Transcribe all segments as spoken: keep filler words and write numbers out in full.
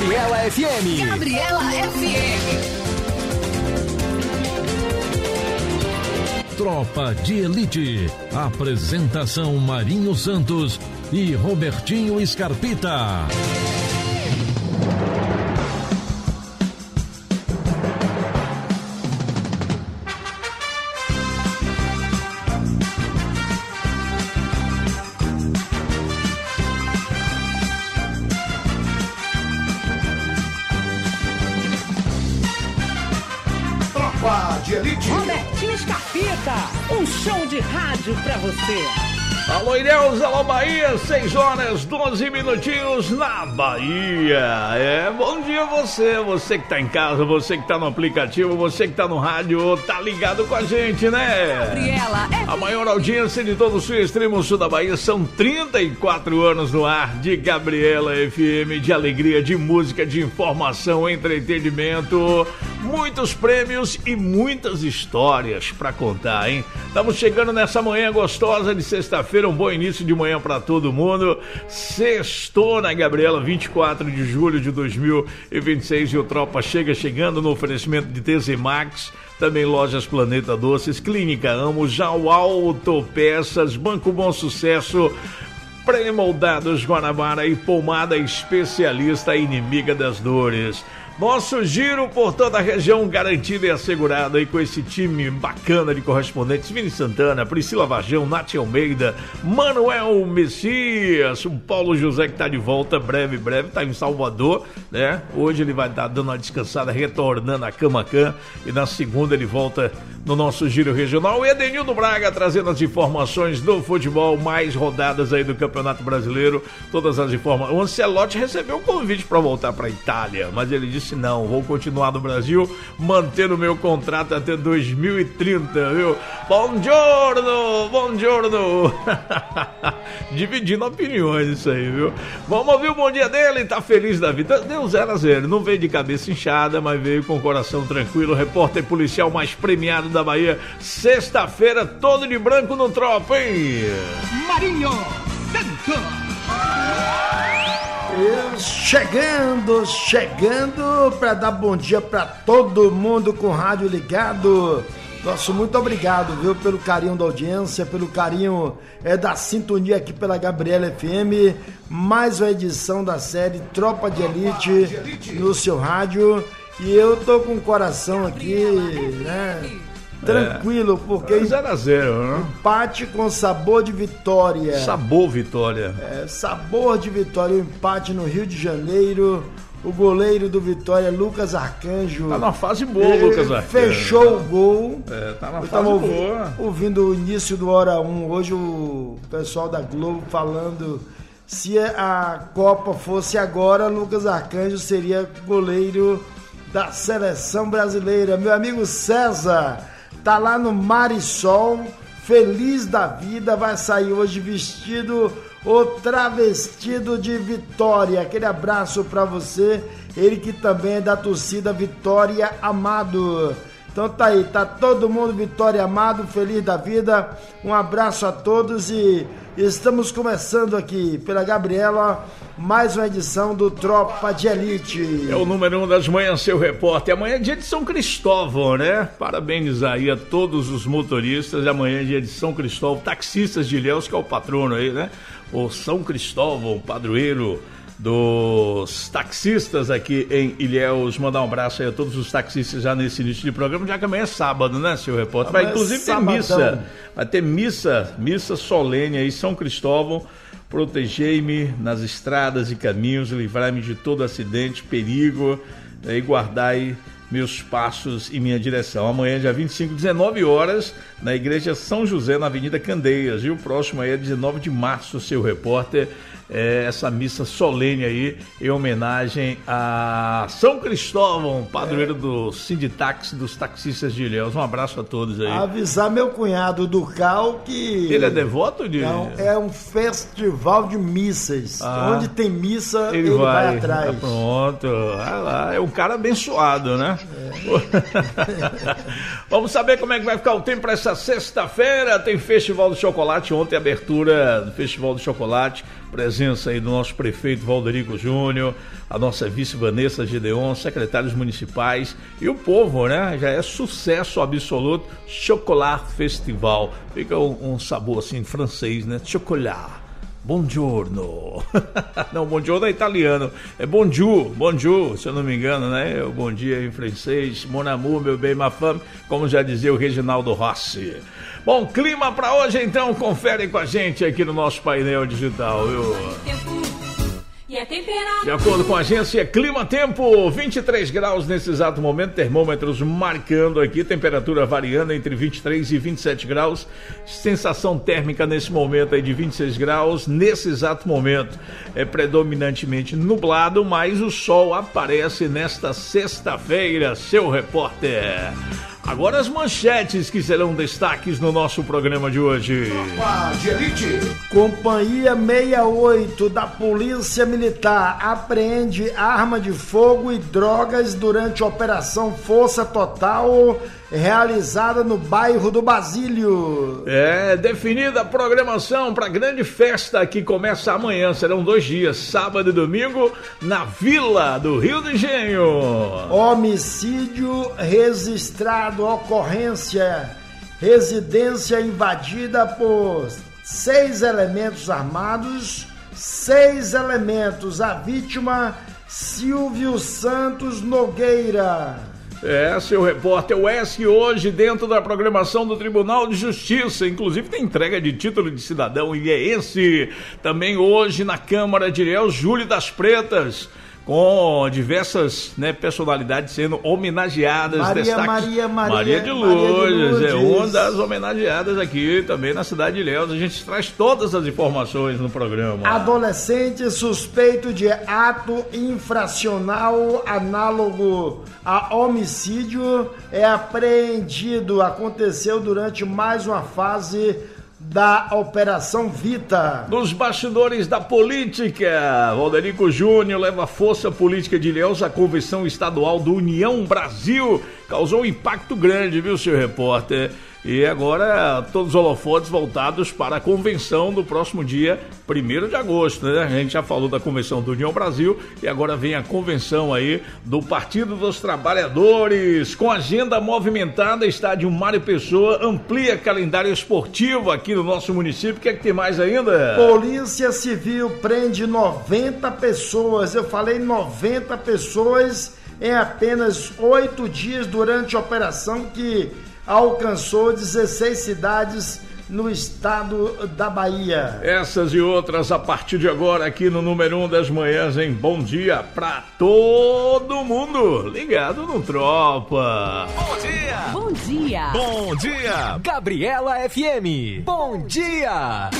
Gabriela F M. Gabriela F M. Tropa de Elite. Apresentação Marinho Santos e Robertinho Scarpita. Tropa de Elite. Robertinho Scarpita, um show de rádio pra você. Alô, Ilhéus, alô, Bahia, seis horas, doze minutinhos na Bahia. É, bom dia você, você que tá em casa, você que tá no aplicativo, você que tá no rádio, tá ligado com a gente, né? Gabriela F M. A maior audiência de todo o sul e extremo sul da Bahia, são trinta e quatro anos no ar de Gabriela F M, de alegria, de música, de informação, entretenimento, muitos prêmios e muitas histórias pra contar, hein? Estamos chegando nessa manhã gostosa de sexta-feira, um bom início de manhã pra todo mundo. Sextou na Gabriela, vinte e quatro de julho de dois mil e vinte e seis, e o Tropa chega chegando no oferecimento de T Z Max, também Lojas Planeta Doces, Clínica Amos, Jau Autopeças, Banco Bom Sucesso, Pré-moldados Guanabara e Pomada Especialista, Inimiga das Dores. Nosso giro por toda a região garantido e assegurado aí com esse time bacana de correspondentes: Vini Santana, Priscila Varjão, Nath Almeida, Manuel Messias, o Paulo José que tá de volta breve, breve, tá em Salvador, né? Hoje ele vai estar dando uma descansada, retornando a Camacan, e na segunda ele volta no nosso giro regional. E Edenildo Braga trazendo as informações do futebol, mais rodadas aí do Campeonato Brasileiro, todas as informações. O Ancelotti recebeu um convite para voltar para a Itália, mas ele disse: não, vou continuar no Brasil, mantendo o meu contrato até dois mil e trinta, viu? Buongiorno, buongiorno. Dividindo opiniões isso aí, viu? Vamos ouvir o bom dia dele, tá feliz da vida. Deu zero a zero, não veio de cabeça inchada, mas veio com o coração tranquilo. Repórter policial mais premiado da Bahia, sexta-feira, todo de branco no Tropa, hein? Marinho Santos. Chegando, chegando para dar bom dia para todo mundo com o rádio ligado. Nosso muito obrigado, viu, pelo carinho da audiência, pelo carinho é, da sintonia aqui pela Gabriela F M. Mais uma edição da série Tropa de Elite no seu rádio. E eu tô com o coração aqui, né, tranquilo, porque zero a zero, né? Empate com sabor de vitória. Sabor vitória. É, sabor de vitória, o empate no Rio de Janeiro. O goleiro do Vitória, Lucas Arcanjo, tá numa fase boa, Lucas Arcanjo. Fechou o gol. É, tá na Eu fase tava ouvindo, boa. ouvindo o início do Hora um, hoje o pessoal da Globo falando: se a Copa fosse agora, Lucas Arcanjo seria goleiro da seleção brasileira. Meu amigo César tá lá no Marisol, feliz da vida, vai sair hoje vestido ou travestido de Vitória. Aquele abraço pra você, ele que também é da torcida Vitória Amado. Então tá aí, tá todo mundo Vitória Amado, feliz da vida. Um abraço a todos e estamos começando aqui pela Gabriela mais uma edição do Tropa de Elite. É o número um das manhãs, seu repórter. Amanhã é dia de São Cristóvão, né? Parabenizar aí a todos os motoristas. Amanhã é dia de São Cristóvão, taxistas de Ilhéus, que é o patrono aí, né? O São Cristóvão, padroeiro dos taxistas aqui em Ilhéus. Mandar um abraço aí a todos os taxistas já nesse início de programa, já que amanhã é sábado, né, seu repórter? Vai inclusive ter missa, vai ter missa, missa solene aí, São Cristóvão. Protegei-me nas estradas e caminhos, livrai-me de todo acidente, perigo, e guardai meus passos e minha direção. Amanhã, dia vinte e cinco, dezenove horas, na Igreja São José, na Avenida Candeias. E o próximo aí é dezenove de março, seu repórter. É essa missa solene aí, em homenagem a São Cristóvão, padroeiro é. do Sinditax, dos taxistas de Ilhéus. Um abraço a todos aí. Avisar meu cunhado do Cal que... Ele é devoto de... Não, é um festival de missas. Ah, onde tem missa, ele, ele vai, vai atrás. Ah, pronto. Ah lá, é um cara abençoado, né? É. Vamos saber como é que vai ficar o tempo para essa sexta-feira. Tem Festival do Chocolate, ontem abertura do Festival do Chocolate, presença aí do nosso prefeito Valderico Júnior, a nossa vice Vanessa Gideon, secretários municipais e o povo, né? Já é sucesso absoluto, Chocolat Festival. Fica um, um sabor assim francês, né? Chocolat. Buongiorno. Não, buongiorno é italiano. É bonjour, bonjour, se eu não me engano, né? O bom dia em francês. Mon amour, meu bem, ma femme, como já dizia o Reginaldo Rossi. Bom, clima para hoje, então, confere com a gente aqui no nosso painel digital, viu? De acordo com a agência Clima Tempo, vinte e três graus nesse exato momento, termômetros marcando aqui, temperatura variando entre vinte e três e vinte e sete graus, sensação térmica nesse momento aí de vinte e seis graus, nesse exato momento é predominantemente nublado, mas o sol aparece nesta sexta-feira, seu repórter. Agora as manchetes que serão destaques no nosso programa de hoje. De elite. Companhia sessenta e oito da Polícia Militar apreende arma de fogo e drogas durante a Operação Força Total, realizada no bairro do Basílio. É, definida a programação para a grande festa que começa amanhã. Serão dois dias, sábado e domingo, na Vila do Rio do Engenho. Homicídio registrado, ocorrência, residência invadida por seis elementos armados, seis elementos. A vítima, Silvio Santos Nogueira. É, seu repórter, o S hoje dentro da programação do Tribunal de Justiça, inclusive tem entrega de título de cidadão ilhéense. Também hoje na Câmara de Ilhéus, Júlio das Pretas, com diversas, né, personalidades sendo homenageadas. Maria, destaque, Maria, Maria, Maria de Lourdes, é uma das homenageadas aqui também na cidade de Ilhéus. A gente traz todas as informações no programa. Adolescente suspeito de ato infracional análogo a homicídio é apreendido. Aconteceu durante mais uma fase da Operação Vita. Nos bastidores da política, Valderico Júnior leva a força política de Ilhéus à Convenção Estadual do União Brasil. Causou um impacto grande, viu, seu repórter? E agora todos os holofotes voltados para a convenção do próximo dia primeiro de agosto, né? A gente já falou da convenção do União Brasil e agora vem a convenção aí do Partido dos Trabalhadores. Com agenda movimentada, estádio Mário Pessoa amplia calendário esportivo aqui no nosso município. O que é que tem mais ainda? Polícia Civil prende noventa pessoas. Eu falei noventa pessoas em apenas oito dias durante a operação que alcançou dezesseis cidades no estado da Bahia. Essas e outras a partir de agora aqui no número um das manhãs em Bom Dia pra todo mundo ligado no Tropa. Bom dia! Bom dia! Bom dia! Gabriela F M. Bom dia!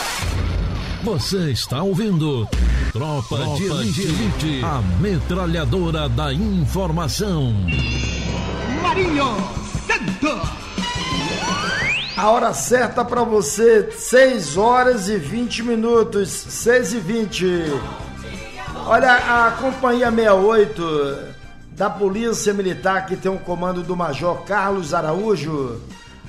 Você está ouvindo Tropa, Tropa de, Elite, de Elite, a metralhadora da informação. Marinho Santos. A hora certa para você, seis horas e vinte minutos, seis e vinte. Olha, a Companhia sessenta e oito da Polícia Militar, que tem o comando do Major Carlos Araújo,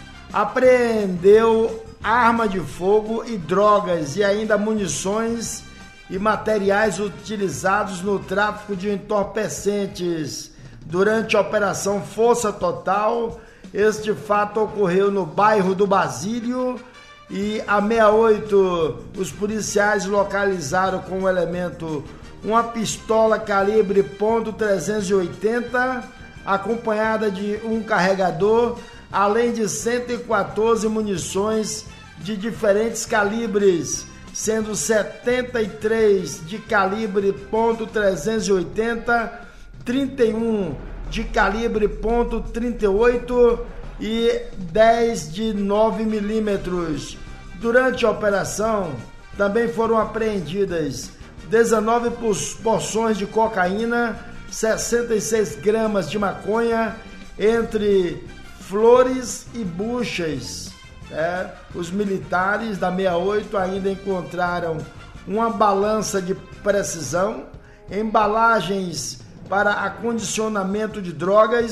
apreendeu arma de fogo e drogas e ainda munições e materiais utilizados no tráfico de entorpecentes durante a Operação Força Total. Este fato ocorreu no bairro do Basílio e a sessenta e oito, os policiais localizaram com o elemento uma pistola calibre ponto trezentos e oitenta, acompanhada de um carregador, além de cento e quatorze munições de diferentes calibres, sendo setenta e três de calibre ponto trezentos e oitenta, trinta e um de calibre ponto trinta e oito e dez de nove milímetros. Durante a operação, também foram apreendidas dezenove porções de cocaína, sessenta e seis gramas de maconha, entre flores e buchas. É, os militares da sessenta e oito ainda encontraram uma balança de precisão, embalagens para acondicionamento de drogas,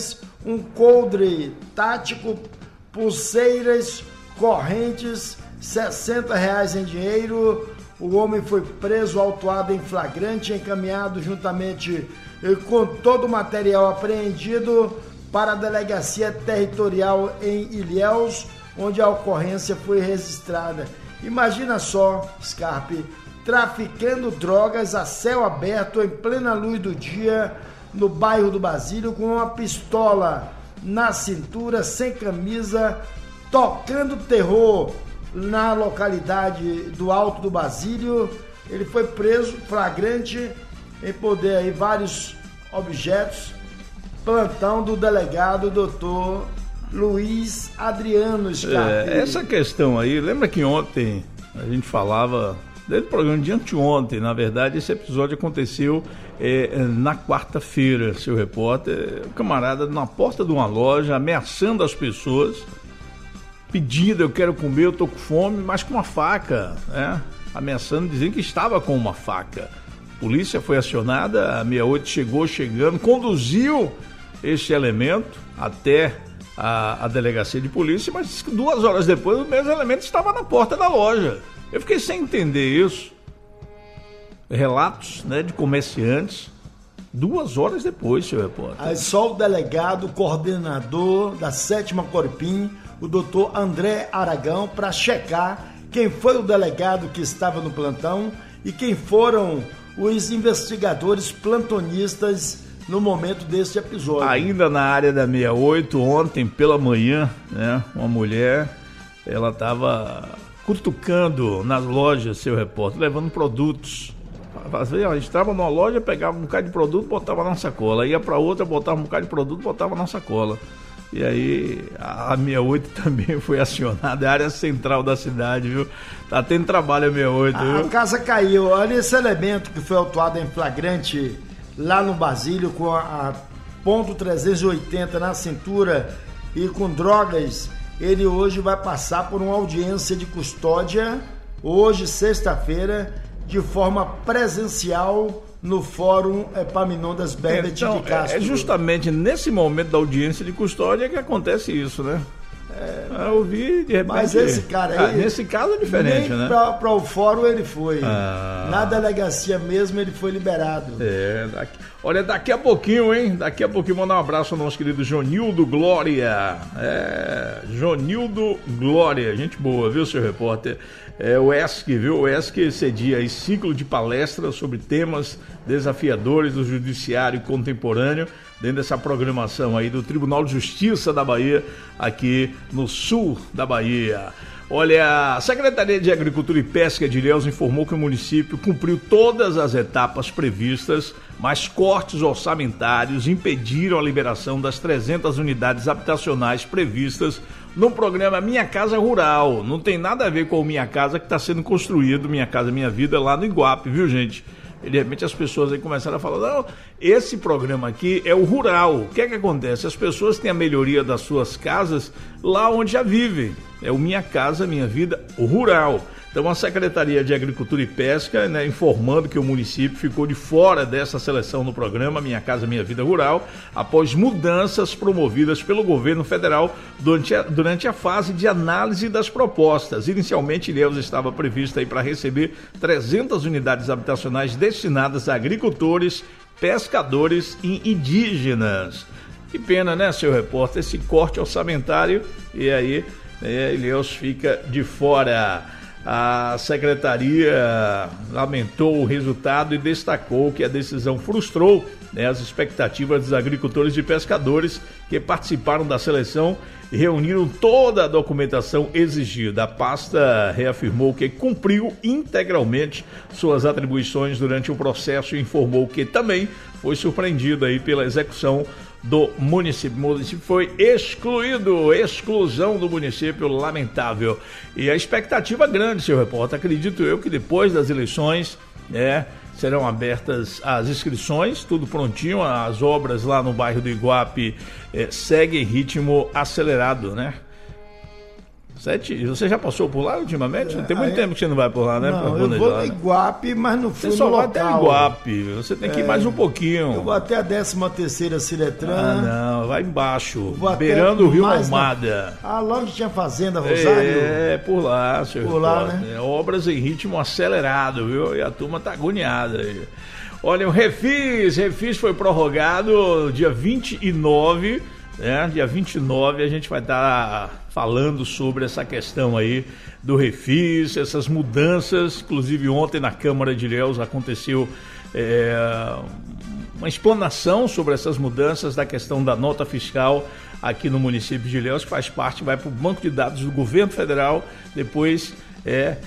um coldre tático, pulseiras, correntes, sessenta reais em dinheiro. O homem foi preso, autuado em flagrante, encaminhado juntamente com todo o material apreendido para a Delegacia Territorial em Ilhéus, onde a ocorrência foi registrada. Imagina só, Scarpe, traficando drogas a céu aberto, em plena luz do dia, no bairro do Basílio, com uma pistola na cintura, sem camisa, tocando terror na localidade do Alto do Basílio. Ele foi preso, flagrante, em poder aí vários objetos. Plantão do delegado doutor Luiz Adriano Scarpe. É, essa questão aí, lembra que ontem a gente falava, desde o programa de anteontem, na verdade, esse episódio aconteceu é, na quarta-feira, seu repórter, o camarada na porta de uma loja, ameaçando as pessoas, pedindo, eu quero comer, eu tô com fome, mas com uma faca, né? Ameaçando, dizendo que estava com uma faca. A polícia foi acionada, a sessenta e oito chegou chegando, conduziu este elemento até a, a delegacia de polícia, mas duas horas depois o mesmo elemento estava na porta da loja. Eu fiquei sem entender isso. Relatos, né, de comerciantes, duas horas depois, seu repórter. Aí só o delegado, coordenador da sétima Corpim, o doutor André Aragão, para checar quem foi o delegado que estava no plantão e quem foram os investigadores plantonistas no momento deste episódio. Ainda na área da sessenta e oito, ontem pela manhã, né, uma mulher, ela estava cutucando nas lojas, seu repórter, levando produtos. A gente estava numa loja, pegava um bocado de produto, botava na sacola. Ia para outra, botava um bocado de produto, botava na sacola. E aí a sessenta e oito também foi acionada, a área central da cidade, viu? Tá tendo trabalho a sessenta e oito, viu? A casa caiu. Olha esse elemento que foi autuado em flagrante lá no Basílio, com a, a ponto trezentos e oitenta na cintura e com drogas. Ele hoje vai passar por uma audiência de custódia, hoje, sexta-feira, de forma presencial no Fórum Epaminondas Berbet então, de Castro. É justamente nesse momento da audiência de custódia que acontece isso, né? É, eu vi, de repente... Mas esse cara aí... Ah, nesse caso é diferente, nem né? para o fórum ele foi. Ah. Na delegacia mesmo ele foi liberado. É, daqui, olha, daqui a pouquinho, hein? Daqui a pouquinho mandar um abraço ao nosso querido Jonildo Glória. É, Jonildo Glória, gente boa, viu, seu repórter? É, o E S C, viu? O E S C cedia aí ciclo de palestras sobre temas desafiadores do judiciário contemporâneo, dentro dessa programação aí do Tribunal de Justiça da Bahia, aqui no sul da Bahia. Olha, a Secretaria de Agricultura e Pesca de Ilhéus informou que o município cumpriu todas as etapas previstas, mas cortes orçamentários impediram a liberação das trezentas unidades habitacionais previstas no programa Minha Casa Rural. Não tem nada a ver com o Minha Casa que está sendo construído, Minha Casa Minha Vida, lá no Iguape, viu, gente? E de repente as pessoas aí começaram a falar, não, esse programa aqui é o rural. O que é que acontece? As pessoas têm a melhoria das suas casas lá onde já vivem. É o Minha Casa Minha Vida Rural. Então a Secretaria de Agricultura e Pesca, né, informando que o município ficou de fora dessa seleção no programa Minha Casa Minha Vida Rural, após mudanças promovidas pelo governo federal durante a, durante a fase de análise das propostas. Inicialmente, Ilhéus estava prevista para receber trezentas unidades habitacionais destinadas a agricultores, pescadores e indígenas. Que pena, né, seu repórter, esse corte orçamentário, e aí é, Ilhéus fica de fora. A secretaria lamentou o resultado e destacou que a decisão frustrou, né, as expectativas dos agricultores e pescadores que participaram da seleção e reuniram toda a documentação exigida. A pasta reafirmou que cumpriu integralmente suas atribuições durante o processo e informou que também foi surpreendida aí pela execução do município. O município foi excluído, exclusão do município, lamentável. E a expectativa grande, seu repórter, acredito eu que depois das eleições, né, serão abertas as inscrições, tudo prontinho, as obras lá no bairro do Iguape eh, seguem ritmo acelerado, né? Sete, você já passou por lá ultimamente? É, tem muito aí, tempo que você não vai por lá, né? Não, eu vou no Iguape, mas não fui Você só no vai local. até Iguape, você tem que ir É, mais um pouquinho. Eu vou até a décima terceira Ciretran. Ah, não, vai embaixo, Vou beirando o Rio mais Almada. Na... Ah, lá onde tinha fazenda, Rosário? É, por lá, senhor. Por lá, né? É, obras em ritmo acelerado, viu? E a turma tá agoniada aí. Olha, o Refis, Refis foi prorrogado dia vinte e nove, né? Dia vinte e nove a gente vai estar falando sobre essa questão aí do Refis, essas mudanças. Inclusive ontem na Câmara de Ilhéus aconteceu é, uma explanação sobre essas mudanças da questão da nota fiscal aqui no município de Ilhéus, que faz parte, vai para o banco de dados do governo federal, depois é,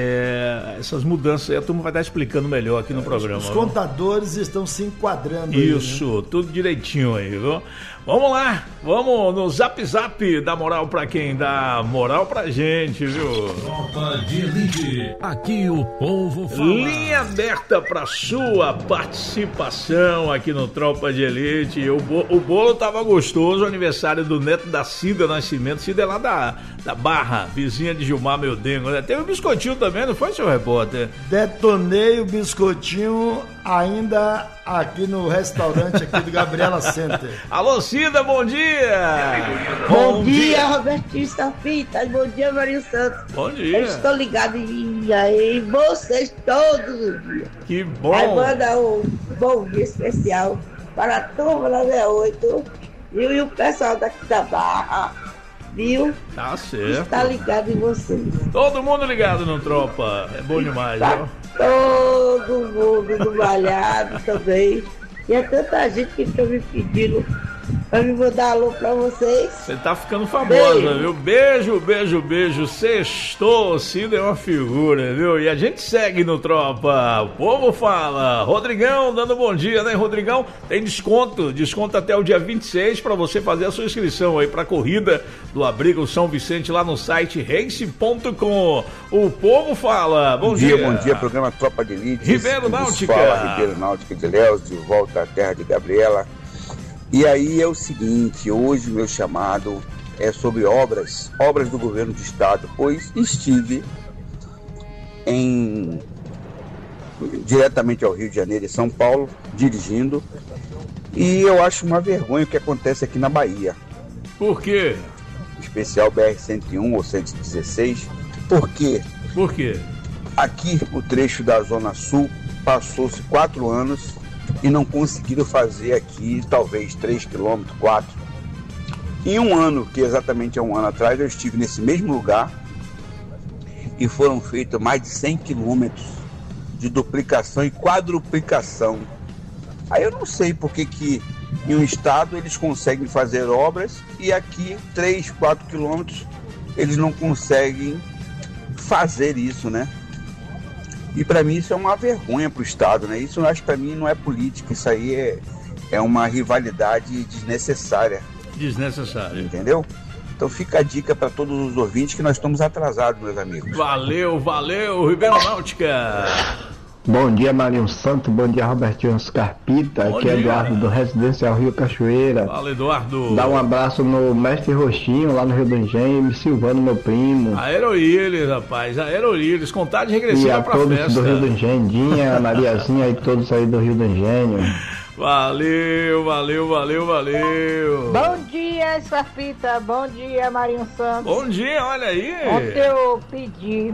é, essas mudanças aí a turma vai estar explicando melhor aqui no programa. Os contadores viu? Estão se enquadrando. Isso, aí, né? Tudo direitinho aí, viu? Vamos lá, vamos no Zap Zap, dá moral pra quem dá moral pra gente, viu? Tropa de Elite, aqui o povo fala. Linha aberta pra sua participação aqui no Tropa de Elite. O, bo- o bolo tava gostoso, o aniversário do neto da Cida Nascimento. Cida é lá da, da Barra, vizinha de Gilmar Meldengo, né? Teve um biscoitinho também, não foi, seu repórter? Detonei o biscoitinho ainda aqui no restaurante aqui do Gabriela Center. Alô, Cida, bom dia! Bom, bom dia, dia, Robertinho Stafita. Bom dia, Marinho Santos. Bom dia. Eu estou ligado em, em vocês todos os dias. Que bom. Aí manda um bom dia especial para a turma da zero oito, viu? E o pessoal daqui da Barra, viu? Tá certo. Está ligado em vocês. Todo mundo ligado no Tropa. É bom demais, tá viu? Todo mundo do Malhado também. E é tanta gente que está me pedindo pra me mandar alô pra vocês. Você tá ficando famosa, beijo. Viu? Beijo, beijo, beijo. Sextou, Cida é uma figura, viu? E a gente segue no Tropa. O povo fala. Rodrigão, dando bom dia, né, Rodrigão? Tem desconto, desconto até o dia vinte e seis pra você fazer a sua inscrição aí pra corrida do Abrigo São Vicente lá no site race ponto com. O povo fala. Bom, bom dia. dia. Bom dia, programa Tropa de Elite. Ribeiro Náutica. Fala, Ribeiro Náutica de Ilhéus, de volta à terra de Gabriela. E aí é o seguinte, hoje o meu chamado é sobre obras, obras do governo do estado, pois estive em, diretamente ao Rio de Janeiro e São Paulo, dirigindo, e eu acho uma vergonha o que acontece aqui na Bahia. Por quê? Especial B R cento e um ou cento e dezesseis, por quê? Por quê? Aqui o trecho da Zona Sul passou-se quatro anos e não conseguiram fazer aqui talvez três quilômetros, quatro. Em um ano, que exatamente é um ano atrás, eu estive nesse mesmo lugar e foram feitos mais de cem quilômetros de duplicação e quadruplicação. Aí eu não sei por que que em um estado eles conseguem fazer obras e aqui três, quatro quilômetros eles não conseguem fazer isso, né? E para mim isso é uma vergonha para o estado, né? Isso eu acho que para mim não é política, isso aí é, é uma rivalidade desnecessária. Desnecessária. Entendeu? Então fica a dica para todos os ouvintes que nós estamos atrasados, meus amigos. Valeu, valeu, Ribeiro Náutica. Bom dia, Marinho Santos. Bom dia, Robertinho Scarpita. Bom Aqui é dia. Eduardo do Residencial Rio Cachoeira. Fala, Eduardo. Dá um abraço no Mestre Roxinho, lá no Rio do Engenho, Silvano, meu primo. Aerolíris, rapaz, Aerolíris, contagem regressiva e a pra todos festa. do Rio do Engenho, Dinha, Mariazinha e todos aí do Rio do Engenho. Valeu, valeu, valeu, valeu. Bom dia, Scarpita. Bom dia, Marinho Santos. Bom dia, olha aí. Ontem eu pedi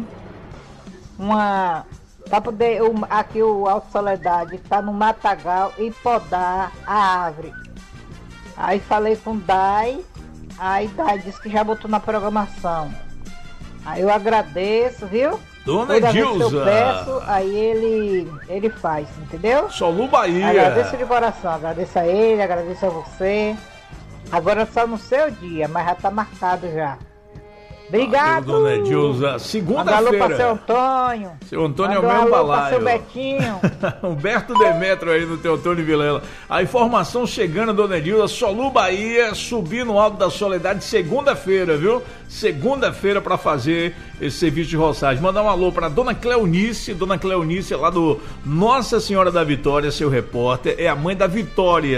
uma... Pra poder, o, aqui o Alto Soledade tá no matagal e podar a árvore. Aí falei com o Dai, aí Dai disse que já botou na programação. Aí eu agradeço, viu? Dona Toda vez que eu Edilza. peço, aí ele, ele faz, entendeu? Solu Bahia. Agradeço de coração, agradeço a ele, agradeço a você. Agora só no seu dia, mas já tá marcado já. Obrigado! Valeu, Dona Edilza. Segunda-feira. Mandou pra seu Antônio. Seu Antônio Mandou é o mesmo alô pra balaio. seu Betinho. Humberto Demetrio aí no teu Antônio Vilela. A informação chegando, Dona Edilza. Solu Bahia, subir no Alto da Soledade segunda-feira, viu? Segunda-feira pra fazer esse serviço de roçagem. Mandar um alô pra Dona Cleonice. Dona Cleonice lá do Nossa Senhora da Vitória, seu repórter. É a mãe da Vitória.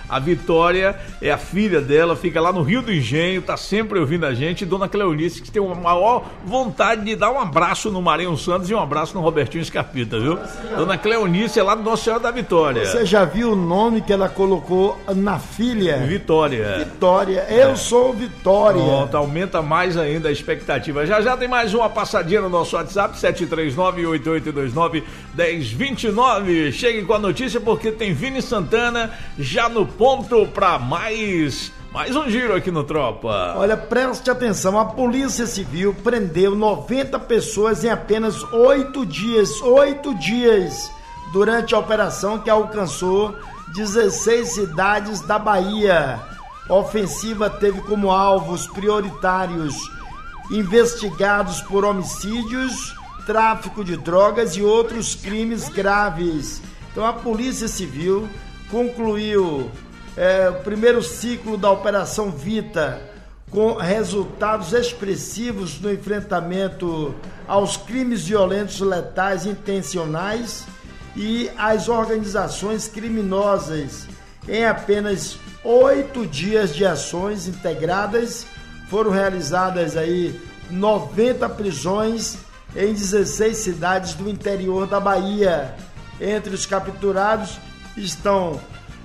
A Vitória é a filha dela, fica lá no Rio do Engenho, tá sempre ouvindo a gente. Dona Cleonice, que tem uma maior vontade de dar um abraço no Marinho Santos e um abraço no Robertinho Scarpita, viu? Dona Cleonice é lá do Nossa Senhora da Vitória. Você já viu o nome que ela colocou na filha? Vitória. Vitória, eu é. sou Vitória. Pronto, aumenta mais ainda a expectativa. Já já tem mais uma passadinha no nosso WhatsApp, sete três nove, oito oito dois nove, um zero dois nove. Chegue com a notícia porque tem Vini Santana já no ponto para mais, mais um giro aqui no Tropa. Olha, preste atenção, a Polícia Civil prendeu noventa pessoas em apenas oito dias, oito dias, durante a operação que alcançou dezesseis cidades da Bahia. A ofensiva teve como alvos prioritários investigados por homicídios, tráfico de drogas e outros crimes graves. Então a Polícia Civil concluiu é, o primeiro ciclo da Operação Vita com resultados expressivos no enfrentamento aos crimes violentos, letais e intencionais e às organizações criminosas. Em apenas oito dias de ações integradas, foram realizadas aí noventa prisões em dezesseis cidades do interior da Bahia. Entre os capturados estão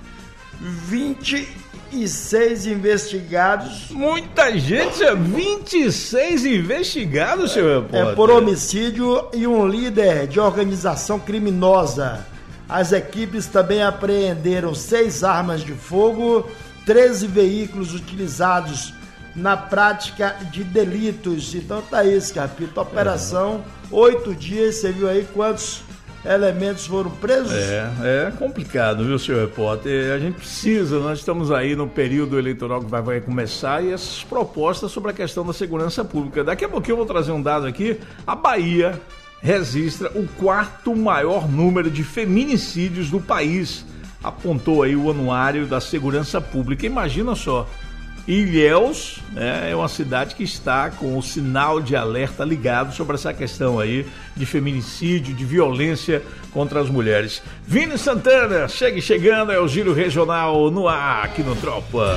vinte e seis investigados. Muita gente, vinte e seis investigados, senhor repórter. É por homicídio e um líder de organização criminosa. As equipes também apreenderam seis armas de fogo, treze veículos utilizados na prática de delitos. Então tá isso, capítulo. Operação, oito dias, você viu aí quantos elementos foram presos? É, é complicado, viu, senhor repórter? A gente precisa, nós estamos aí no período eleitoral que vai, vai começar e essas propostas sobre a questão da segurança pública. Daqui a pouquinho eu vou trazer um dado aqui. A Bahia registra o quarto maior número de feminicídios do país, apontou aí o Anuário da Segurança Pública. Imagina só, Ilhéus, né, é uma cidade que está com o sinal de alerta ligado sobre essa questão aí de feminicídio, de violência contra as mulheres. Vini Santana, chegue chegando, é o Giro Regional no ar, aqui no Tropa.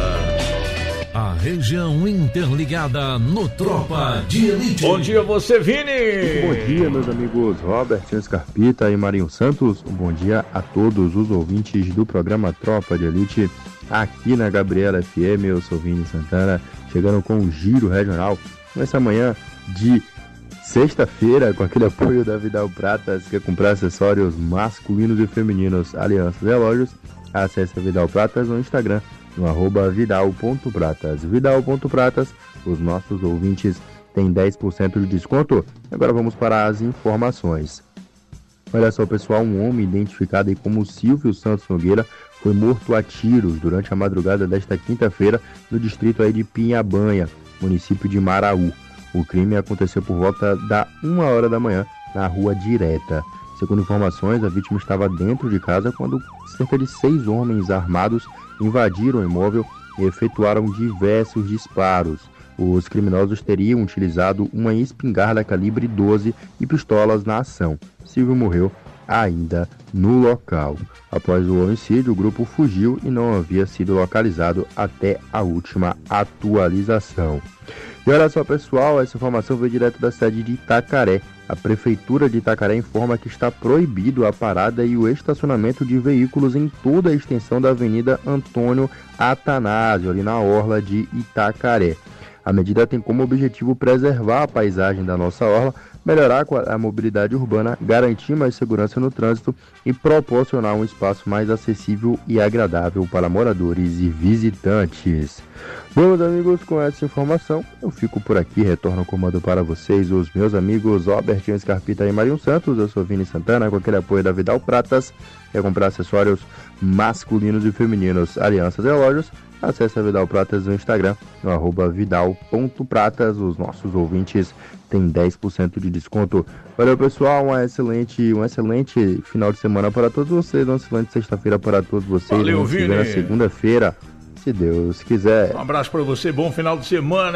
A região interligada no Tropa de Elite. Bom dia você, Vini! Bom dia, meus amigos Robertinho Scarpita e Marinho Santos. Um bom dia a todos os ouvintes do programa Tropa de Elite. Aqui na Gabriela F M, eu sou Vini Santana, chegando com o Giro Regional nessa manhã de sexta-feira, com aquele apoio da Vidal Pratas, que é comprar acessórios masculinos e femininos, alianças e relógios. Acesse a Vidal Pratas no Instagram, no arroba vidal ponto pratas. Vidal ponto pratas, os nossos ouvintes têm dez por cento de desconto. Agora vamos para as informações. Olha só, pessoal, um homem identificado aí como Silvio Santos Nogueira foi morto a tiros durante a madrugada desta quinta-feira no distrito aí de Pinhabanha, município de Maraú. O crime aconteceu por volta da uma hora da manhã na Rua Direta. Segundo informações, a vítima estava dentro de casa quando cerca de seis homens armados invadiram o imóvel e efetuaram diversos disparos. Os criminosos teriam utilizado uma espingarda calibre doze e pistolas na ação. Silvio morreu ainda no local. Após o homicídio, o grupo fugiu e não havia sido localizado até a última atualização. E olha só, pessoal, essa informação veio direto da cidade de Itacaré. A Prefeitura de Itacaré informa que está proibido a parada e o estacionamento de veículos em toda a extensão da Avenida Antônio Atanásio, ali na orla de Itacaré. A medida tem como objetivo preservar a paisagem da nossa orla, melhorar a mobilidade urbana, garantir mais segurança no trânsito e proporcionar um espaço mais acessível e agradável para moradores e visitantes. Bom, meus amigos, com essa informação, eu fico por aqui, retorno o comando para vocês, os meus amigos Robertinho Scarpita e Marinho Santos. Eu sou Vini Santana, com aquele apoio da Vidal Pratas. Quer comprar acessórios masculinos e femininos, alianças e relógios? Acesse a Vidal Pratas no Instagram, no arroba vidal ponto pratas. Os nossos ouvintes têm dez por cento de desconto. Valeu, pessoal, uma excelente, um excelente final de semana para todos vocês, uma excelente sexta-feira para todos vocês. Valeu, Vini. Na segunda-feira. se Deus quiser. Um abraço para você, bom final de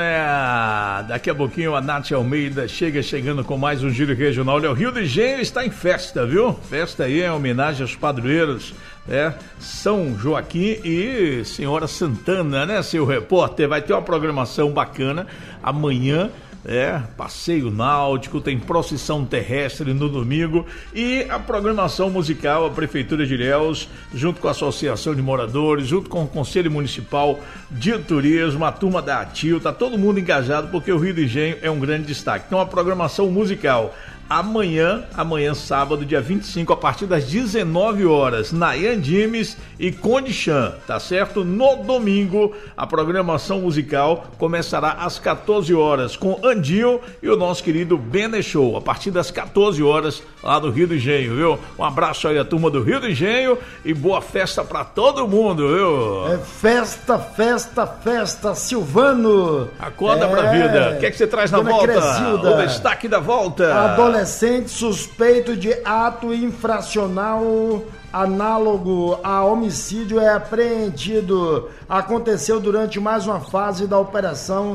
semana. Daqui a pouquinho a Nath Almeida chega chegando com mais um Giro Regional. Olha, o Rio de Janeiro está em festa, viu? Festa aí em homenagem aos padroeiros, é, São Joaquim e Senhora Santana, né, seu repórter? Vai ter uma programação bacana amanhã. É, passeio náutico, tem procissão terrestre no domingo e a programação musical, a Prefeitura de Ilhéus, junto com a Associação de Moradores, junto com o Conselho Municipal de Turismo, a turma da ATIL, tá todo mundo engajado porque o Rio de Janeiro é um grande destaque. Então a programação musical amanhã, amanhã sábado, dia vinte e cinco, a partir das dezenove horas, Nayan Dimes e Conde Chan, tá certo? No domingo, a programação musical começará às quatorze horas com Andinho e o nosso querido Bene Show, a partir das quatorze horas, lá do Rio do Engenho, viu? Um abraço aí à turma do Rio do Engenho e boa festa pra todo mundo, viu? É festa, festa, festa, Silvano! Acorda é... pra vida. O que é que você traz na Dona volta? Cresilda. O destaque da volta. Adolescente suspeito de ato infracional análogo a homicídio é apreendido. Aconteceu durante mais uma fase da Operação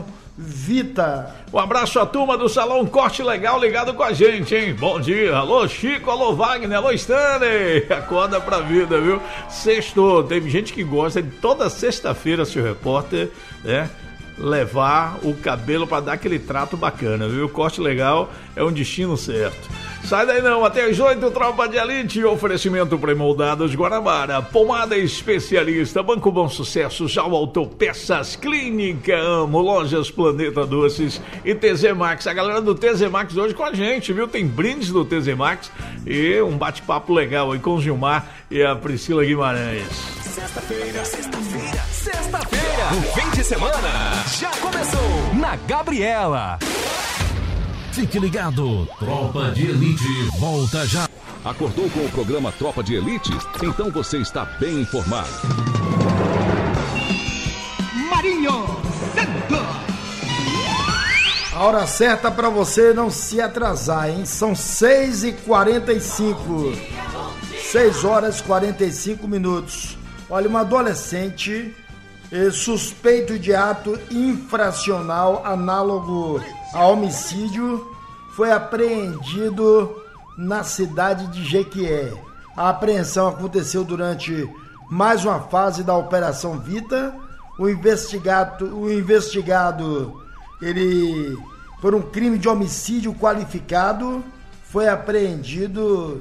Vita. Um abraço à turma do Salão Corte Legal ligado com a gente, hein? Bom dia. Alô, Chico. Alô, Wagner. Alô, Stanley. Acorda pra vida, viu? Sextou. Tem gente que gosta de toda sexta-feira, seu repórter, né? Levar o cabelo para dar aquele trato bacana, viu? Corte Legal é um destino certo. Sai daí não, até as oito, Tropa de Elite, oferecimento pré-moldados Guanabara, pomada especialista, Banco Bom Sucesso, Jau Autopeças, Clínica Amo, Lojas Planeta Doces e T Z Max. A galera do T Z Max hoje com a gente, viu? Tem brindes do T Z Max e um bate-papo legal aí com o Gilmar e a Priscila Guimarães. Sexta-feira, sexta-feira, sexta-feira, o fim de semana já começou na Gabriela. Fique ligado, Tropa de Elite volta já. Acordou com o programa Tropa de Elite? Então você está bem informado. Marinho Santos. A hora certa para você não se atrasar, hein? São seis e quarenta e cinco. seis horas e quarenta e cinco minutos. Olha, uma adolescente eh, suspeito de ato infracional análogo a homicídio foi apreendido na cidade de Jequié. A apreensão aconteceu durante mais uma fase da Operação Vita. O investigado, o investigado ele, por um crime de homicídio qualificado, foi apreendido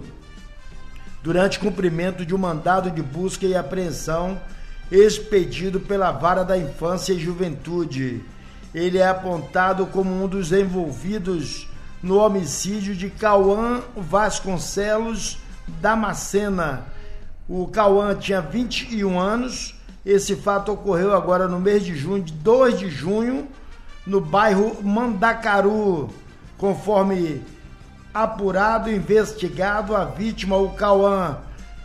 durante cumprimento de um mandado de busca e apreensão expedido pela Vara da Infância e Juventude. Ele é apontado como um dos envolvidos no homicídio de Cauã Vasconcelos Damascena. O Cauã tinha vinte e um anos. Esse fato ocorreu agora no mês de junho, de dois de junho, no bairro Mandacaru. Conforme apurado, investigado, a vítima, o Cauã,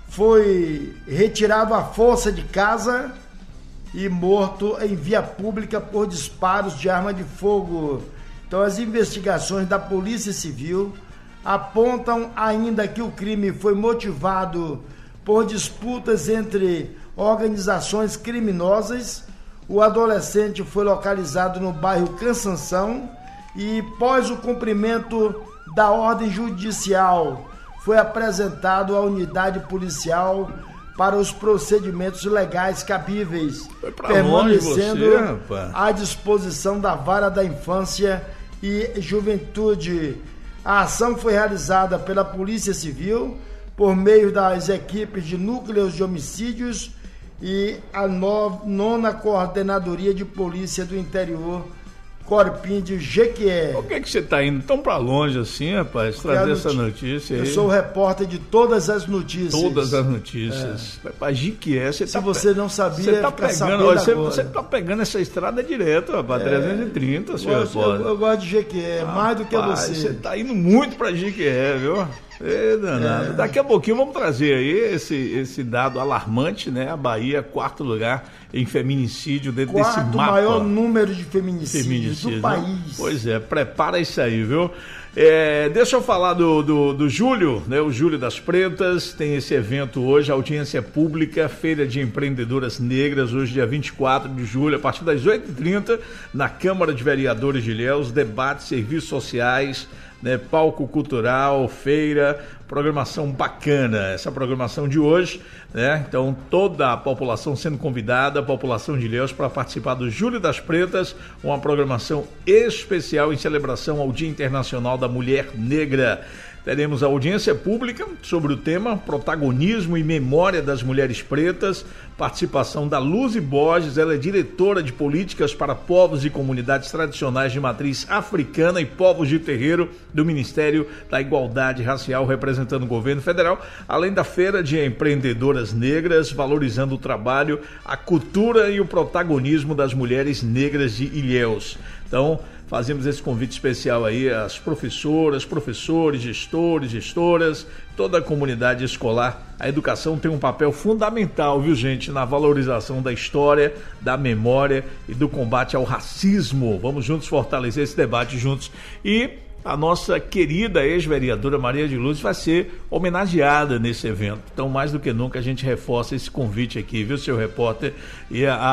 foi retirado à força de casa e morto em via pública por disparos de arma de fogo. Então, as investigações da Polícia Civil apontam ainda que o crime foi motivado por disputas entre organizações criminosas. O adolescente foi localizado no bairro Cansanção e, após o cumprimento da ordem judicial, foi apresentado à unidade policial para os procedimentos legais cabíveis, permanecendo você, à disposição da Vara da Infância e Juventude. A ação foi realizada pela Polícia Civil por meio das equipes de núcleos de homicídios e a nona Coordenadoria de Polícia do Interior, Corpinho de Jequié. Por que que você está indo tão para longe assim, rapaz, trazer essa notícia aí? Eu sou o repórter de todas as notícias. Todas as notícias. É. Para Jequié, você Se tá você não sabia, você tá pegando, olha, você, você tá pegando essa estrada direto, rapaz, é. trezentos e trinta, senhor repórter. Eu, eu gosto de Jequié, mais do que rapaz, você. Você tá indo muito para Jequié, viu? É, danado. É. Daqui a pouquinho vamos trazer aí esse, esse dado alarmante, né? A Bahia, quarto lugar em feminicídio dentro quarto desse mapa. Maior número de feminicídios feminicídio, do país. Né? Pois é, prepara isso aí, viu? É, deixa eu falar do, do, do Júlio, né? O Júlio das Pretas, tem esse evento hoje, audiência pública, Feira de Empreendedoras Negras, hoje dia vinte e quatro de julho, a partir das oito e trinta, na Câmara de Vereadores de Ilhéus, debates, serviços sociais, né, palco cultural, feira, programação bacana, essa programação de hoje, né? Então toda a população sendo convidada, a população de Ilhéus, para participar do Júlio das Pretas, uma programação especial em celebração ao Dia Internacional da Mulher Negra. Teremos audiência pública sobre o tema Protagonismo e Memória das Mulheres Pretas, participação da Luzi Borges, ela é diretora de políticas para povos e comunidades tradicionais de matriz africana e povos de terreiro do Ministério da Igualdade Racial, representando o governo federal, além da Feira de Empreendedoras Negras, valorizando o trabalho, a cultura e o protagonismo das mulheres negras de Ilhéus. Então, fazemos esse convite especial aí às professoras, professores, gestores, gestoras, toda a comunidade escolar. A educação tem um papel fundamental, viu, gente, na valorização da história, da memória e do combate ao racismo. Vamos juntos fortalecer esse debate juntos. E a nossa querida ex-vereadora Maria de Lourdes vai ser homenageada nesse evento. Então, mais do que nunca, a gente reforça esse convite aqui, viu, seu repórter? E a,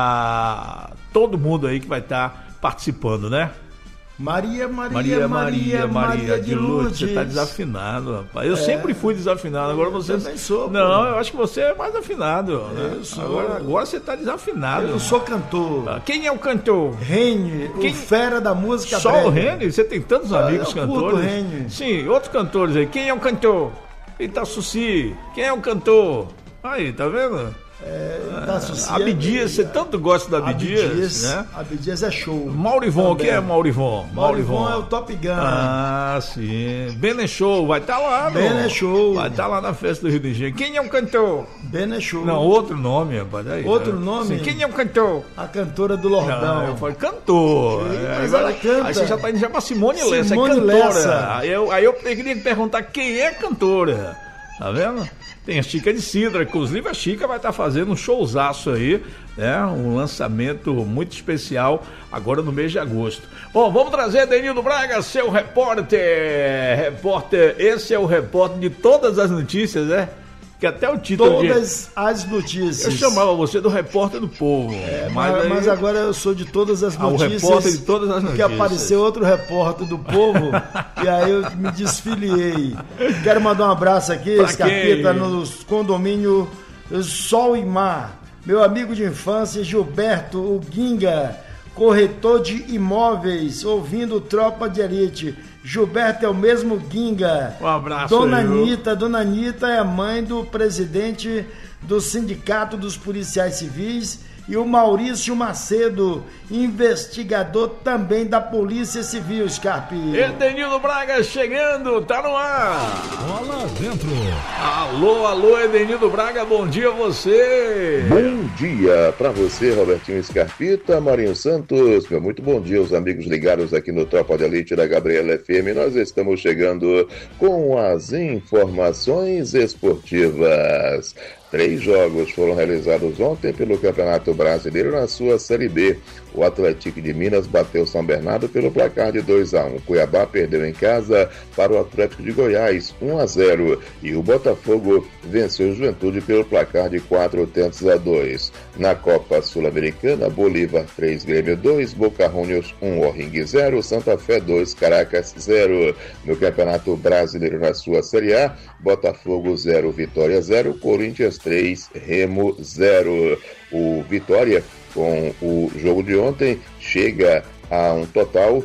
a todo mundo aí que vai estar participando, né? Maria, Maria, Maria, Maria, Maria, Maria, Maria de Lourdes. Você tá desafinado, rapaz. Eu é. sempre fui desafinado, agora você... Eu também sou. Não, pô. Eu acho que você é mais afinado. Né? Eu sou. Agora, agora você tá desafinado. Eu sou cantor. Quem é o cantor? Rene, Quem... o fera da música Só breve. o Rene? Você tem tantos eu, amigos eu cantores? Rene. Sim, outros cantores aí. Quem é o cantor? Itaçuci. Quem é o cantor? Aí, tá vendo? É, ah, Abdias, você tanto gosta da Abdias, Abdias, né? Abdias é show. Maurivon, quem é Maurivon? Maurivon é o Top Gun. Ah, sim. Bene Show, vai estar tá lá, Bene Show. Vai estar tá lá na festa do Rio de Janeiro. Quem é o cantor? Bene Show. Não, outro nome, rapaz. Aí, outro né? nome? Sim. Quem é o cantor? A cantora do Lordão. Não, eu falei cantor. Sim, é, mas ela canta. Aí você já tá indo já pra Simone, Simone Lessa, é cantora. Lessa. Aí eu, aí eu queria perguntar quem é cantora. Tá vendo? Tem a Chica de Cidra, inclusive a Chica vai estar fazendo um showzaço aí, né? Um lançamento muito especial agora no mês de agosto. Bom, vamos trazer Denildo Braga, seu repórter. Repórter, esse é o repórter de todas as notícias, né? Que até o título Todas de... as notícias. Eu chamava você do repórter do povo. É, mas, aí... mas agora eu sou de todas as notícias. Ah, o repórter de todas as notícias. Porque apareceu outro repórter do povo e aí eu me desfiliei. Quero mandar um abraço aqui, Escarpeta, no condomínio Sol e Mar. Meu amigo de infância, Gilberto o Guinga, corretor de imóveis, ouvindo Tropa de Elite. Gilberto é o mesmo Guinga. Um abraço. Dona aí, Anitta, Dona Anitta é a mãe do presidente do Sindicato dos Policiais Civis e o Maurício Macedo, investigador também da Polícia Civil, Scarpe. Edenildo Braga chegando, tá no ar. Bola dentro. Alô, alô, Edenildo Braga, bom dia a você. Bom dia pra você, Robertinho Scarpita, Marinho Santos, meu muito bom dia aos amigos ligados aqui no Tropa de Elite da Gabriela F M. Nós estamos chegando com as informações esportivas. Três jogos foram realizados ontem pelo Campeonato Brasileiro na sua Série B. O Atlético de Minas bateu São Bernardo pelo placar de dois a um. Cuiabá perdeu em casa para o Atlético de Goiás, um a zero. E o Botafogo venceu o Juventude pelo placar de quatro tentos a dois. Na Copa Sul-Americana, Bolívar três, Grêmio dois, Boca Juniors um, Oringue zero, Santa Fé dois, Caracas zero. No Campeonato Brasileiro na sua Série A, Botafogo zero, Vitória zero, Corinthians três, Remo zero. O Vitória, com o jogo de ontem, chega a um total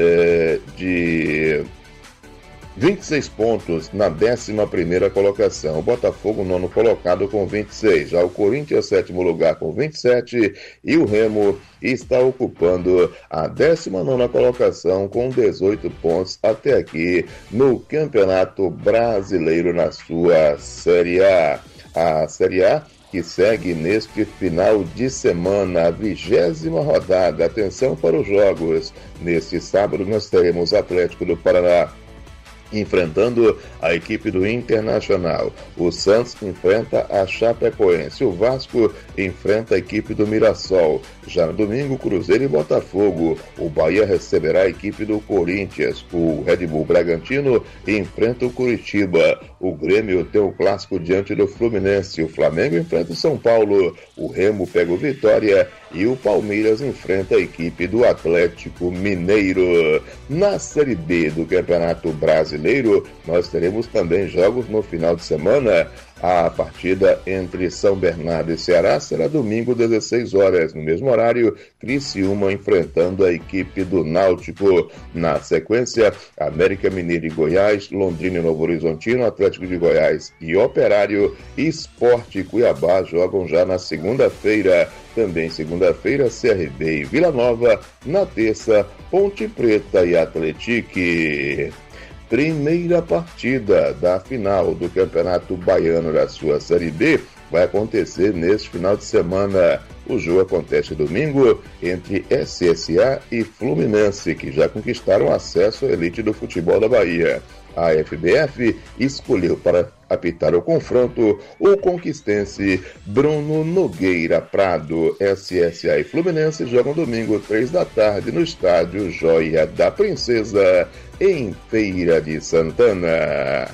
é, de vinte e seis pontos na décima primeira colocação. O Botafogo, nono colocado, com vinte e seis. Já o Corinthians, sétimo lugar, com vinte e sete. E o Remo está ocupando a décima nona colocação, com dezoito pontos até aqui no Campeonato Brasileiro na sua Série A. A Série A que segue neste final de semana, a vigésima rodada. Atenção para os jogos. Neste sábado nós teremos Atlético do Paraná enfrentando a equipe do Internacional. O Santos enfrenta a Chapecoense. O Vasco enfrenta a equipe do Mirassol. Já no domingo, Cruzeiro e Botafogo. O Bahia receberá a equipe do Corinthians. O Red Bull Bragantino enfrenta o Curitiba. O Grêmio tem o clássico diante do Fluminense. O Flamengo enfrenta o São Paulo. O Remo pega o Vitória. E o Palmeiras enfrenta a equipe do Atlético Mineiro. Na Série B do Campeonato Brasileiro, nós teremos também jogos no final de semana. A partida entre São Bernardo e Ceará será domingo, dezesseis horas. No mesmo horário, Criciúma enfrentando a equipe do Náutico. Na sequência, América Mineiro e Goiás, Londrina e Novo Horizontino, Atlético de Goiás e Operário, Sport e Cuiabá jogam já na segunda-feira. Também segunda-feira, C R B e Vila Nova. Na terça, Ponte Preta e Atlético. Primeira partida da final do Campeonato Baiano da sua Série B vai acontecer neste final de semana. O jogo acontece domingo entre S S A e Fluminense, que já conquistaram acesso à elite do futebol da Bahia. A F B F escolheu para apitar o confronto o conquistense Bruno Nogueira Prado. S S A e Fluminense jogam domingo, três da tarde, no estádio Joia da Princesa, em Feira de Santana.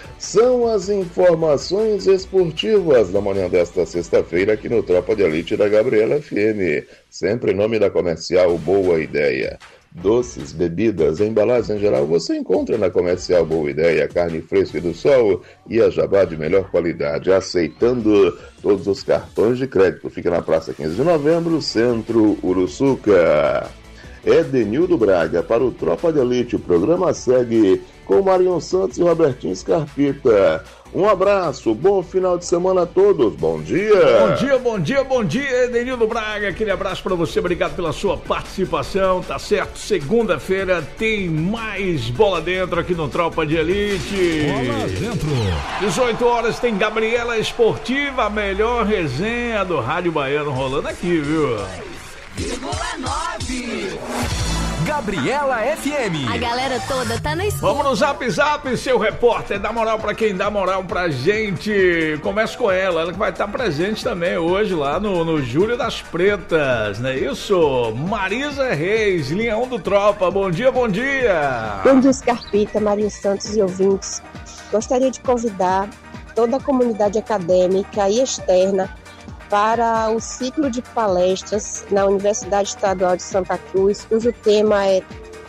São as informações esportivas da manhã desta sexta-feira aqui no Tropa de Elite da Gabriela F M. Sempre em nome da Comercial Boa Ideia. Doces, bebidas, embalagem em geral você encontra na Comercial Boa Ideia, carne fresca e do sol e a jabá de melhor qualidade, aceitando todos os cartões de crédito. Fica na Praça quinze de Novembro, Centro Uruçuca. Edenildo Braga para o Tropa de Elite. O programa segue com Marion Santos e Robertinho Scarpita. Um abraço, bom final de semana a todos, bom dia! Bom dia, bom dia, bom dia, Edenildo Braga, aquele abraço pra você, obrigado pela sua participação, tá certo? Segunda-feira tem mais Bola Dentro aqui no Tropa de Elite. Bola Dentro. dezoito horas tem Gabriela Esportiva, a melhor resenha do Rádio Baiano rolando aqui, viu? Gabriela F M. A galera toda tá na escuta. Vamos no Zap Zap, seu repórter. Dá moral pra quem dá moral pra gente. Começa com ela, ela que vai estar presente também hoje lá no, no Júlio das Pretas, não é isso? Marisa Reis, linha um do Tropa. Bom dia, bom dia. Bom dia, Scarpita, Maria Santos e ouvintes. Gostaria de convidar toda a comunidade acadêmica e externa para o ciclo de palestras na Universidade Estadual de Santa Cruz, cujo tema é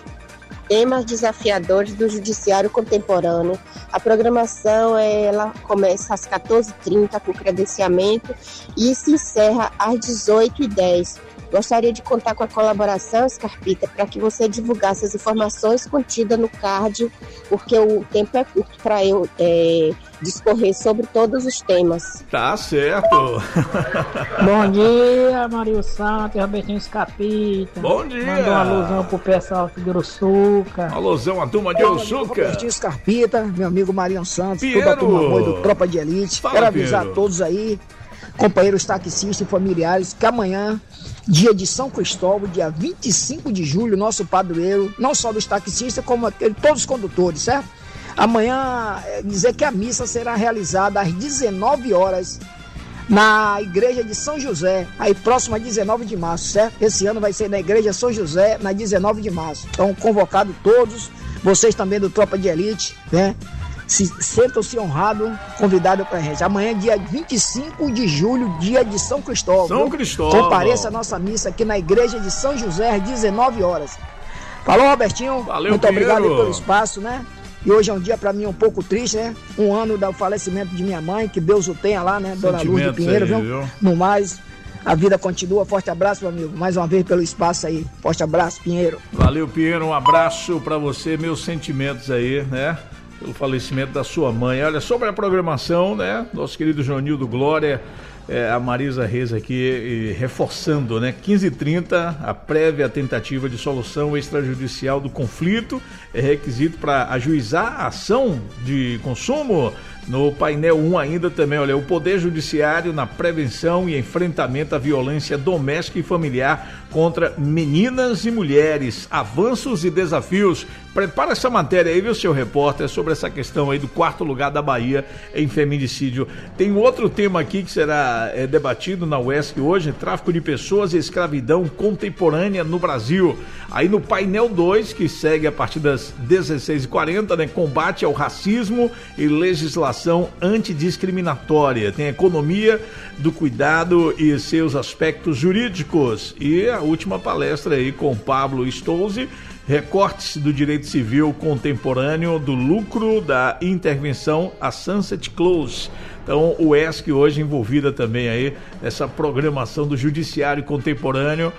Temas Desafiadores do Judiciário Contemporâneo. A programação ela começa às quatorze e trinta com credenciamento e se encerra às dezoito e dez. Gostaria de contar com a colaboração, Scarpita, para que você divulgasse as informações contidas no card, porque o tempo é curto para eu é, discorrer sobre todos os temas. Tá certo. Bom dia, Mario Santos e Robertinho Scarpita. Bom dia. Mandou uma alusão pro pessoal aqui de Uruçuca. Alusão à turma de Uruçuca. Robertinho Scarpita, meu amigo Mariano Santos, Piero. toda a turma boa do Tropa de Elite. Fala, Quero avisar Piero. a todos aí, companheiros taxistas e familiares, que amanhã, dia de São Cristóvão, dia vinte e cinco de julho, nosso padroeiro, não só dos taxistas, como aquele, todos os condutores, certo? Amanhã, é, dizer que a missa será realizada às dezenove horas na igreja de São José, aí próximo a dezenove de março, certo? Esse ano vai ser na igreja São José, na dezenove de março. Então, convocado todos, vocês também do Tropa de Elite, né? Se, Sentam-se honrado, convidado pra gente. Amanhã, dia vinte e cinco de julho, dia de São Cristóvão. São Cristóvão. Compareça a nossa missa aqui na igreja de São José, às dezenove horas. Falou, Robertinho. Valeu, muito Piero. obrigado aí pelo espaço, né? E hoje é um dia pra mim um pouco triste, né? Um ano do falecimento de minha mãe, que Deus o tenha lá, né? Dona Luz de Pinheiro, aí, viu? viu? No mais, a vida continua. Forte abraço, meu amigo. Mais uma vez pelo espaço aí. Forte abraço, Pinheiro. Valeu, Pinheiro. Um abraço pra você, meus sentimentos aí, né? Pelo falecimento da sua mãe. Olha, sobre a programação, né? Nosso querido Jonildo Glória É, a Marisa Reis aqui e, reforçando, né? quinze e trinta, a prévia tentativa de solução extrajudicial do conflito é requisito para ajuizar a ação de consumo. No painel um ainda também, olha, o Poder Judiciário na prevenção e enfrentamento à violência doméstica e familiar contra meninas e mulheres, avanços e desafios. Prepara essa matéria aí, viu, seu repórter, sobre essa questão aí do quarto lugar da Bahia em feminicídio. Tem outro tema aqui que será é, debatido na U E S C hoje, tráfico de pessoas e escravidão contemporânea no Brasil. Aí no painel dois, que segue a partir das dezesseis e quarenta, né, combate ao racismo e legislação antidiscriminatória. Tem economia do cuidado e seus aspectos jurídicos. E a última palestra aí com Pablo Stolze, recortes do direito civil contemporâneo do lucro da intervenção a Sunset Close. Então, o U E S C hoje envolvida também aí nessa programação do Judiciário Contemporâneo.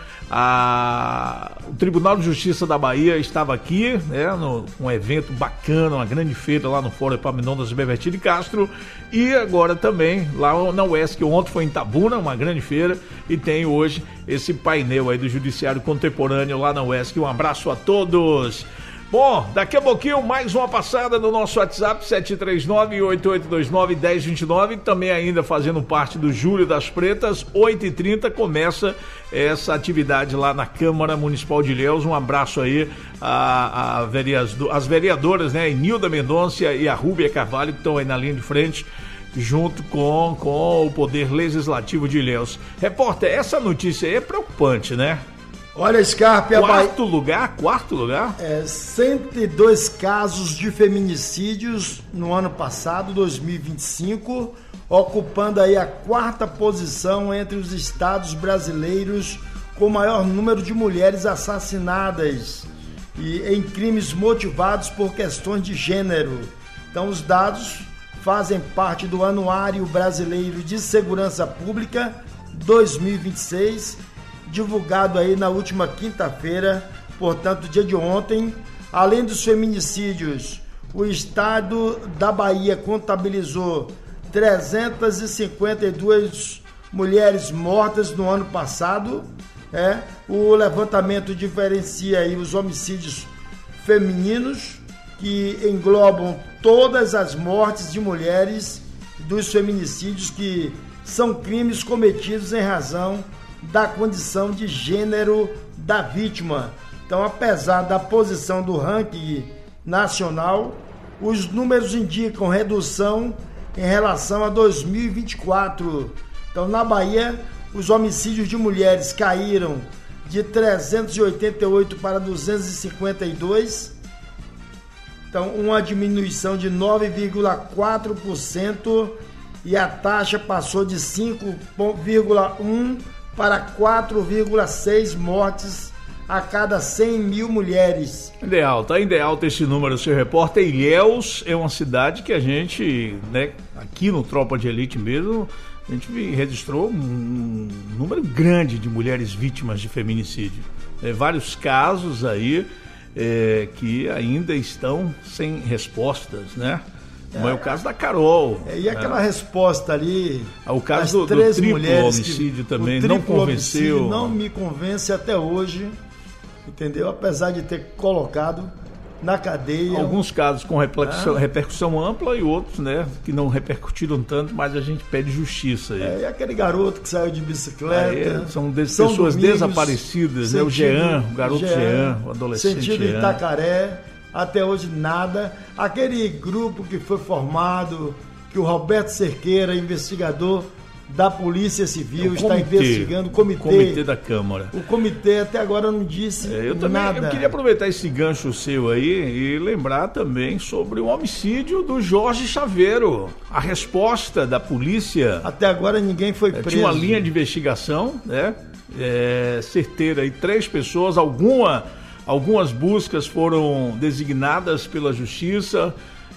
A... O Tribunal de Justiça da Bahia estava aqui, né, no, um evento bacana, uma grande feira lá no Fórum Epaminondas Beverti de Castro. E agora também, lá na U E S C, ontem foi em Tabuna, uma grande feira, e tem hoje esse painel aí do Judiciário Contemporâneo lá na U E S C. Um abraço a todos! Bom, daqui a pouquinho mais uma passada no nosso WhatsApp sete três nove, oito oito dois nove, um zero dois nove, também ainda fazendo parte do Júlio das Pretas, oito e trinta começa essa atividade lá na Câmara Municipal de Ilhéus. Um abraço aí a, a vereador, as vereadoras, né, Nilda Mendonça e a Rúbia Carvalho, que estão aí na linha de frente, junto com, com o Poder Legislativo de Ilhéus. Repórter, essa notícia aí é preocupante, né? Olha, Scarpe, a Quarto ba... lugar, quarto lugar? É, cento e dois casos de feminicídios no ano passado, dois mil e vinte e cinco, ocupando aí a quarta posição entre os estados brasileiros com maior número de mulheres assassinadas e em crimes motivados por questões de gênero. Então, os dados fazem parte do Anuário Brasileiro de Segurança Pública dois mil e vinte e seis, divulgado aí na última quinta-feira, portanto, dia de ontem. Além dos feminicídios, o estado da Bahia contabilizou trezentas e cinquenta e duas mulheres mortas no ano passado. É, o levantamento diferencia aí os homicídios femininos, que englobam todas as mortes de mulheres, dos feminicídios, que são crimes cometidos em razão da condição de gênero da vítima. Então, apesar da posição do ranking nacional, os números indicam redução em relação a dois mil e vinte e quatro. Então, na Bahia, os homicídios de mulheres caíram de trezentos e oitenta e oito para duzentos e cinquenta e dois. Então, uma diminuição de nove vírgula quatro por cento, e a taxa passou de cinco vírgula um por cento para quatro vírgula seis mortes a cada cem mil mulheres. Ainda é alto, ainda é alto esse número, seu repórter. Ilhéus é uma cidade que a gente, né, aqui no Tropa de Elite mesmo, a gente registrou um número grande de mulheres vítimas de feminicídio. É, vários casos aí é, que ainda estão sem respostas, né? Como é, é o caso da Carol. É, e aquela é. resposta ali. O caso do, do triplo homicídio que, também não convenceu. Não me convence até hoje, entendeu? Apesar de ter colocado na cadeia. Alguns casos com repercussão, é. repercussão ampla e outros, né, que não repercutiram tanto, mas a gente pede justiça aí. É, e aquele garoto que saiu de bicicleta. Aí, são de, São pessoas Domingos, desaparecidas, né? O Jean, o garoto Jean, Jean, o adolescente sentido Jean. Itacaré. Até hoje nada. Aquele grupo que foi formado, que o Roberto Cerqueira, investigador da Polícia Civil, é está comitê, investigando, o comitê, comitê da Câmara. O comitê até agora não disse é, eu também, nada. Eu queria aproveitar esse gancho seu aí e lembrar também sobre o homicídio do Jorge Chaveiro. A resposta da polícia... Até agora ninguém foi preso. Tinha uma linha de investigação, né? É, certeira aí, três pessoas, alguma... Algumas buscas foram designadas pela Justiça,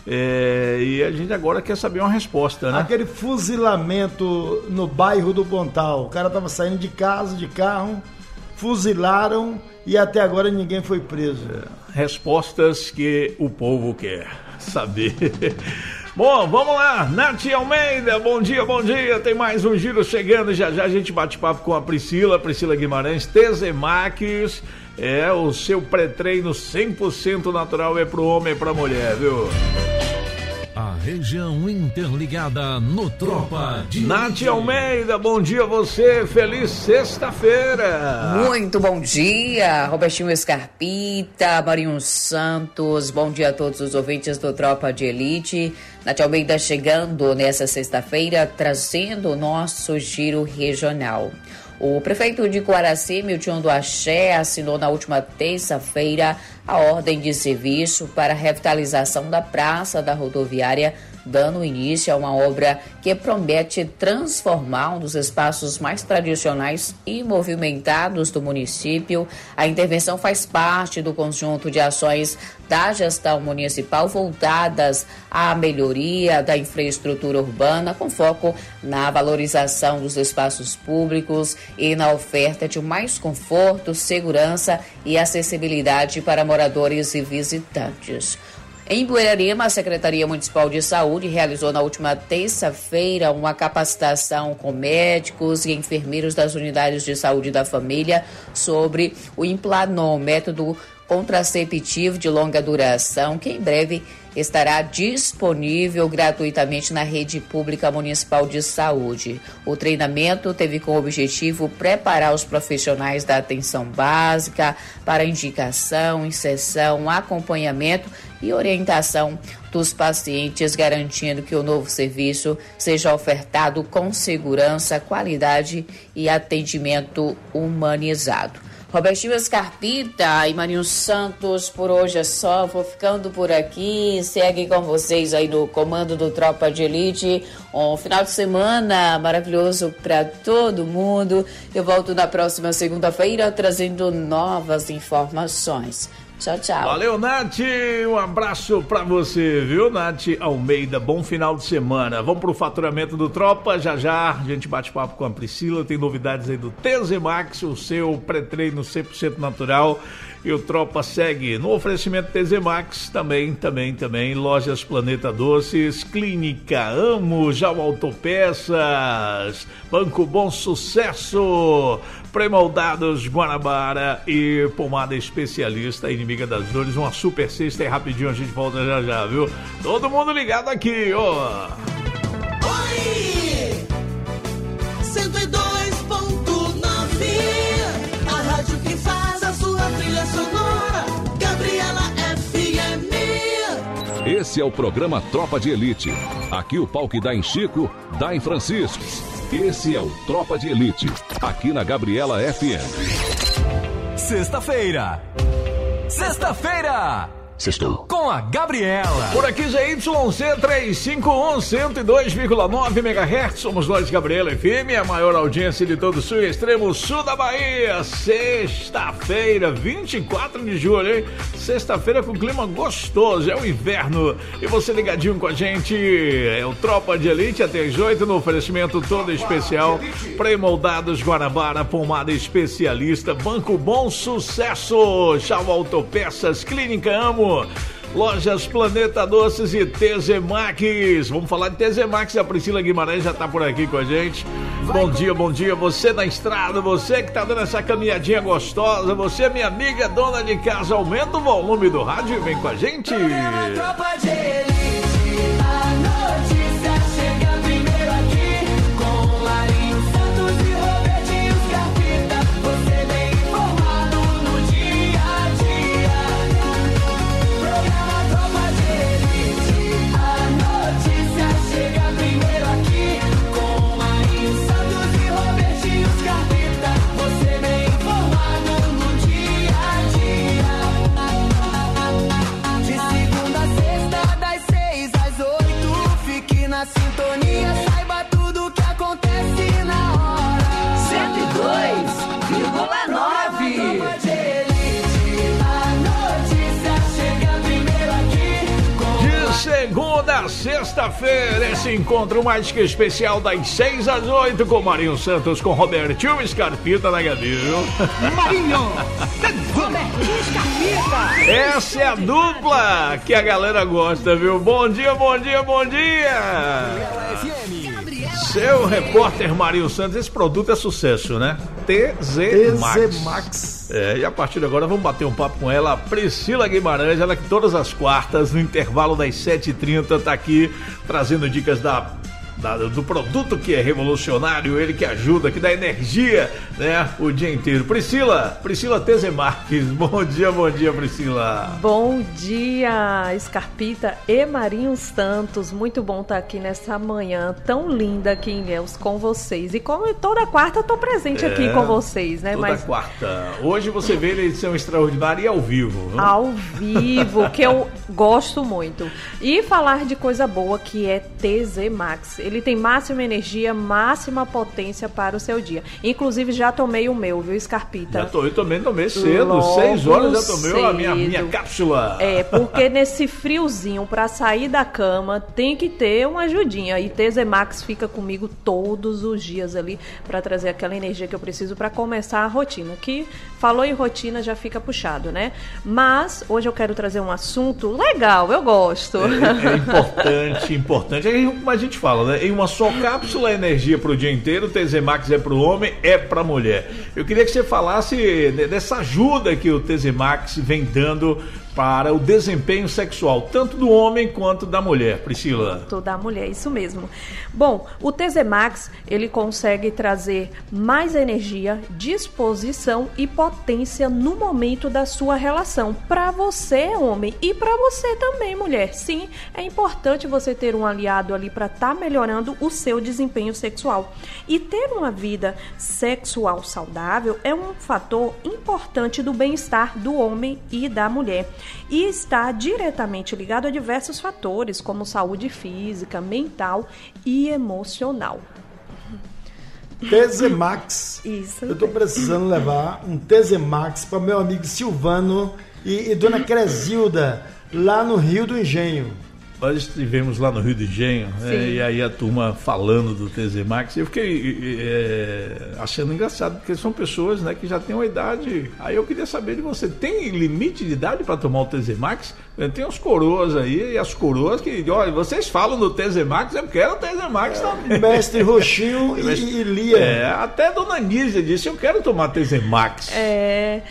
é, e a gente agora quer saber uma resposta, né? Aquele fuzilamento no bairro do Pontal. O cara estava saindo de casa, de carro, fuzilaram e até agora ninguém foi preso. É, respostas que o povo quer saber. Bom, vamos lá, Nath Almeida, bom dia, bom dia, tem mais um giro chegando, já já a gente bate papo com a Priscila, Priscila Guimarães, Tezemax, é o seu pré-treino cem por cento natural, é pro homem e pra mulher, viu? A região interligada no Tropa de Nath Almeida, bom dia a você, feliz sexta-feira. Muito bom dia, Robertinho Scarpita, Marinho Santos, bom dia a todos os ouvintes do Tropa de Elite. Nath Almeida chegando nessa sexta-feira, trazendo o nosso giro regional. O prefeito de Coaraci, Milton do Axé, assinou na última terça-feira a ordem de serviço para a revitalização da Praça da Rodoviária, dando início a uma obra que promete transformar um dos espaços mais tradicionais e movimentados do município. A intervenção faz parte do conjunto de ações da gestão municipal voltadas à melhoria da infraestrutura urbana, com foco na valorização dos espaços públicos e na oferta de mais conforto, segurança e acessibilidade para moradores e visitantes. Em Buerarema, a Secretaria Municipal de Saúde realizou na última terça-feira uma capacitação com médicos e enfermeiros das unidades de saúde da família sobre o Implanon, método contraceptivo de longa duração, que em breve estará disponível gratuitamente na rede pública municipal de saúde. O treinamento teve como objetivo preparar os profissionais da atenção básica para indicação, inserção, acompanhamento e orientação dos pacientes, garantindo que o novo serviço seja ofertado com segurança, qualidade e atendimento humanizado. Robertinho Scarpita e Marinho Santos, por hoje é só, vou ficando por aqui, segue com vocês aí no comando do Tropa de Elite, um final de semana maravilhoso para todo mundo. Eu volto na próxima segunda-feira trazendo novas informações. Tchau, tchau. Valeu, Nath, um abraço pra você, viu, Nath Almeida, bom final de semana. Vamos pro faturamento do Tropa, já já a gente bate papo com a Priscila, tem novidades aí do Tezemax, o seu pré-treino cem por cento natural. E o Tropa segue no oferecimento Tezemax, também, também, também, Lojas Planeta Doces, Clínica Amo, Jal Autopeças, Banco Bom Sucesso, Premoldados Guanabara e Pomada Especialista, Inimiga das Dores, uma super sexta e rapidinho a gente volta já já, viu? Todo mundo ligado aqui, ó! Oi! cento e dois ponto nove, a rádio que faz a sua trilha sonora, Gabriela F M. Esse é o programa Tropa de Elite. Aqui o pau que dá em Chico, dá em Francisco. Esse é o Tropa de Elite, aqui na Gabriela F M. Sexta-feira. Sexta-feira. Sextou. Com a Gabriela. Por aqui, Z Y C trezentos e cinquenta e um, cento e dois vírgula nove megahertz. Somos nós, Gabriela F M, a maior audiência de todo o sul e extremo sul da Bahia. Sexta-feira, vinte e quatro de julho, hein? Sexta-feira com clima gostoso, é o inverno. E você ligadinho com a gente, é o Tropa de Elite até as oito, no oferecimento todo especial. Premoldados Guanabara, Pomada Especialista, Banco Bom Sucesso, Chau Autopeças, Clínica Amo, Lojas Planeta Doces e Tezemax. Vamos falar de Tezemax, a Priscila Guimarães já tá por aqui com a gente. Bom dia, bom dia, você na estrada, você que tá dando essa caminhadinha gostosa, você, minha amiga dona de casa, aumenta o volume do rádio e vem com a gente. Tropa de Elite, a notícia chega primeiro aqui, com Marinho Santos e Robertinho Scarpita, você bem informado no dia a dia. Programa Tropa de Elite, a notícia chega primeiro aqui, com Marinho Santos e Robertinho Scarpita, você bem informado no dia a dia. De segunda a sexta, das segunda a sexta-feira, esse encontro mais que especial das seis às oito com Marinho Santos, com Robertinho Scarpita na H D. Marinho! Robertinho Scarpita! Essa é a dupla que a galera gosta, viu? Bom dia, bom dia, bom dia! Seu repórter Marinho Santos, esse produto é sucesso, né? T Z Max. T Z Max. É, e a partir de agora vamos bater um papo com ela, Priscila Guimarães, ela que todas as quartas, no intervalo das sete e trinta, tá aqui trazendo dicas da, da, do produto que é revolucionário, ele que ajuda, que dá energia, né, o dia inteiro. Priscila, Priscila T Z Marques, bom dia, bom dia, Priscila. Bom dia, Scarpita e Marinho Santos, muito bom estar aqui nessa manhã tão linda aqui em Ilhéus com vocês. E como toda quarta eu tô presente É, aqui com vocês, né? Toda Mas quarta. Hoje você vê a edição extraordinária e ao vivo. Viu? ao vivo, que eu gosto muito. E falar de coisa boa, que é T Z Max. Ele tem máxima energia, máxima potência para o seu dia. Inclusive já tomei o meu, viu, Scarpita? Já tô, eu também tomei cedo, Logo seis horas já tomei a minha, cedo. minha cápsula. É, porque nesse friozinho, pra sair da cama, tem que ter uma ajudinha. E T Z Max fica comigo todos os dias ali pra trazer aquela energia que eu preciso pra começar a rotina. Que falou em rotina já fica puxado, né? Mas hoje eu quero trazer um assunto legal, eu gosto. É, é importante, importante. É como a gente fala, né? Em uma só cápsula é energia pro dia inteiro, T Z Max é pro homem, é pra mulher. Eu queria que você falasse dessa ajuda que o T Z Max vem dando para o desempenho sexual, tanto do homem quanto da mulher, Priscila. Quanto da mulher, isso mesmo. Bom, o T Z Max, ele consegue trazer mais energia, disposição e potência no momento da sua relação, para você, homem, e para você também, mulher. Sim, é importante você ter um aliado ali para estar tá melhorando o seu desempenho sexual. E ter uma vida sexual saudável é um fator importante do bem-estar do homem e da mulher. E está diretamente ligado a diversos fatores, como saúde física, mental e emocional. T Z Max. Isso. Eu tô precisando levar um T Z Max para meu amigo Silvano e, e dona Cresilda, lá no Rio do Engenho. Nós estivemos lá no Rio de Engenho, né, e aí a turma falando do T Z Max, e eu fiquei é, achando engraçado, porque são pessoas, né, que já têm uma idade. Aí eu queria saber de você, tem limite de idade para tomar o T Z Max? Tem os coroas aí, e as coroas que, olha, vocês falam do T Z Max, eu quero o T Z Max é, também. Mestre Roxinho e, Mestre, e Lia. É, até a dona Nízia disse, eu quero tomar T Z Max. É...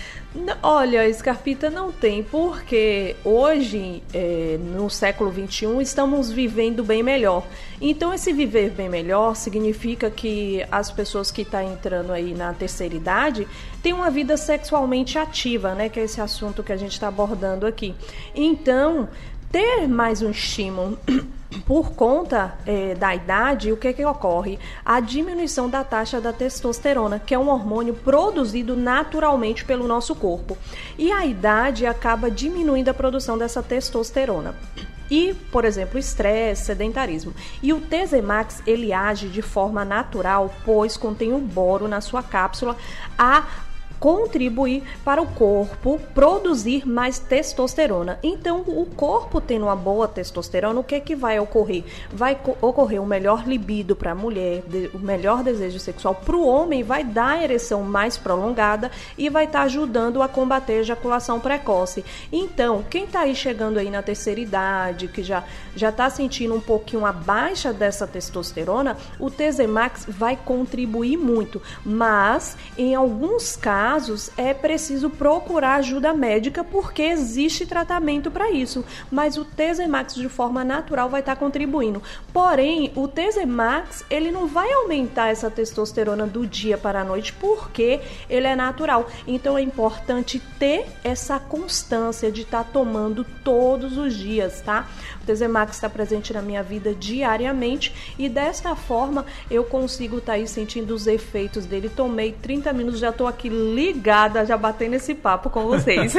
Olha, Scarpita, não tem, porque hoje, é, no século vinte e um, estamos vivendo bem melhor. Então, esse viver bem melhor significa que as pessoas que estão entrando aí na terceira idade têm uma vida sexualmente ativa, né? Que é esse assunto que a gente está abordando aqui. Então, ter mais um estímulo por conta é, da idade, o que que ocorre? A diminuição da taxa da testosterona, que é um hormônio produzido naturalmente pelo nosso corpo. E a idade acaba diminuindo a produção dessa testosterona. E, por exemplo, estresse, sedentarismo. E o T Z Max, ele age de forma natural, pois contém o boro na sua cápsula a contribuir para o corpo produzir mais testosterona. Então, o corpo tendo uma boa testosterona, o que que vai ocorrer? Vai ocorrer um melhor libido para a mulher, o melhor desejo sexual para o homem, vai dar a ereção mais prolongada e vai estar tá ajudando a combater a ejaculação precoce. Então, quem está aí chegando aí na terceira idade, que já já está sentindo um pouquinho a baixa dessa testosterona, o T Z Max vai contribuir muito, mas em alguns casos casos é preciso procurar ajuda médica, porque existe tratamento para isso, mas o T Z Max de forma natural vai estar contribuindo. Porém, o T Z Max, ele não vai aumentar essa testosterona do dia para a noite, porque ele é natural. Então é importante ter essa constância de estar tomando todos os dias, tá? O T Z Max está presente na minha vida diariamente e desta forma eu consigo estar aí sentindo os efeitos dele. Tomei trinta minutos, já estou aqui ligada, já batendo esse papo com vocês.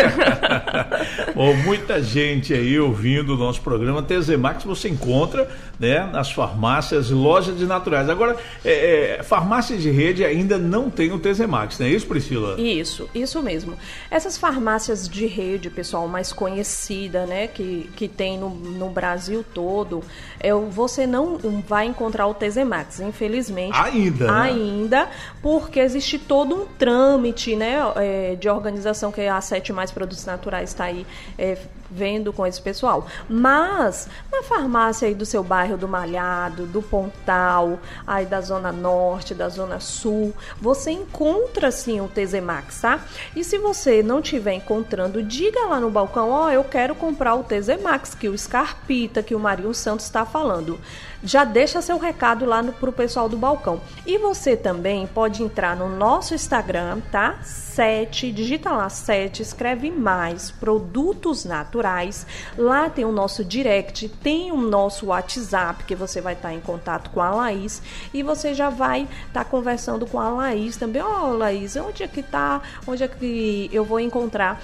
Bom, muita gente aí ouvindo o nosso programa. T Z Max você encontra, né, nas farmácias e lojas de naturais. Agora, é, é, farmácias de rede ainda não tem o T Z Max, não é isso, Priscila? Isso, isso mesmo. Essas farmácias de rede, pessoal, mais conhecida, né, que, que tem no, no Brasil todo, é, você não vai encontrar o T Z Max, infelizmente. Ainda, né? Ainda, porque existe todo um trâmite, né, é, de organização que a Sete Mais Produtos Naturais está aí é, vendo com esse pessoal. Mas na farmácia aí do seu bairro, do Malhado, do Pontal, aí da Zona Norte, da Zona Sul, você encontra sim o T Z Max, tá? E se você não estiver encontrando, diga lá no balcão, ó, oh, eu quero comprar o T Z Max, que o Scarpita, que o Marinho Santos está falando. Já deixa seu recado lá no, pro pessoal do balcão. E você também pode entrar no nosso Instagram, tá? Sete, digita lá sete, escreve mais, produtos naturais. Lá tem o nosso direct, tem o nosso WhatsApp, que você vai estar em contato com a Laís. E você já vai estar conversando com a Laís também. Ó, oh, Laís, onde é que tá? Onde é que eu vou encontrar?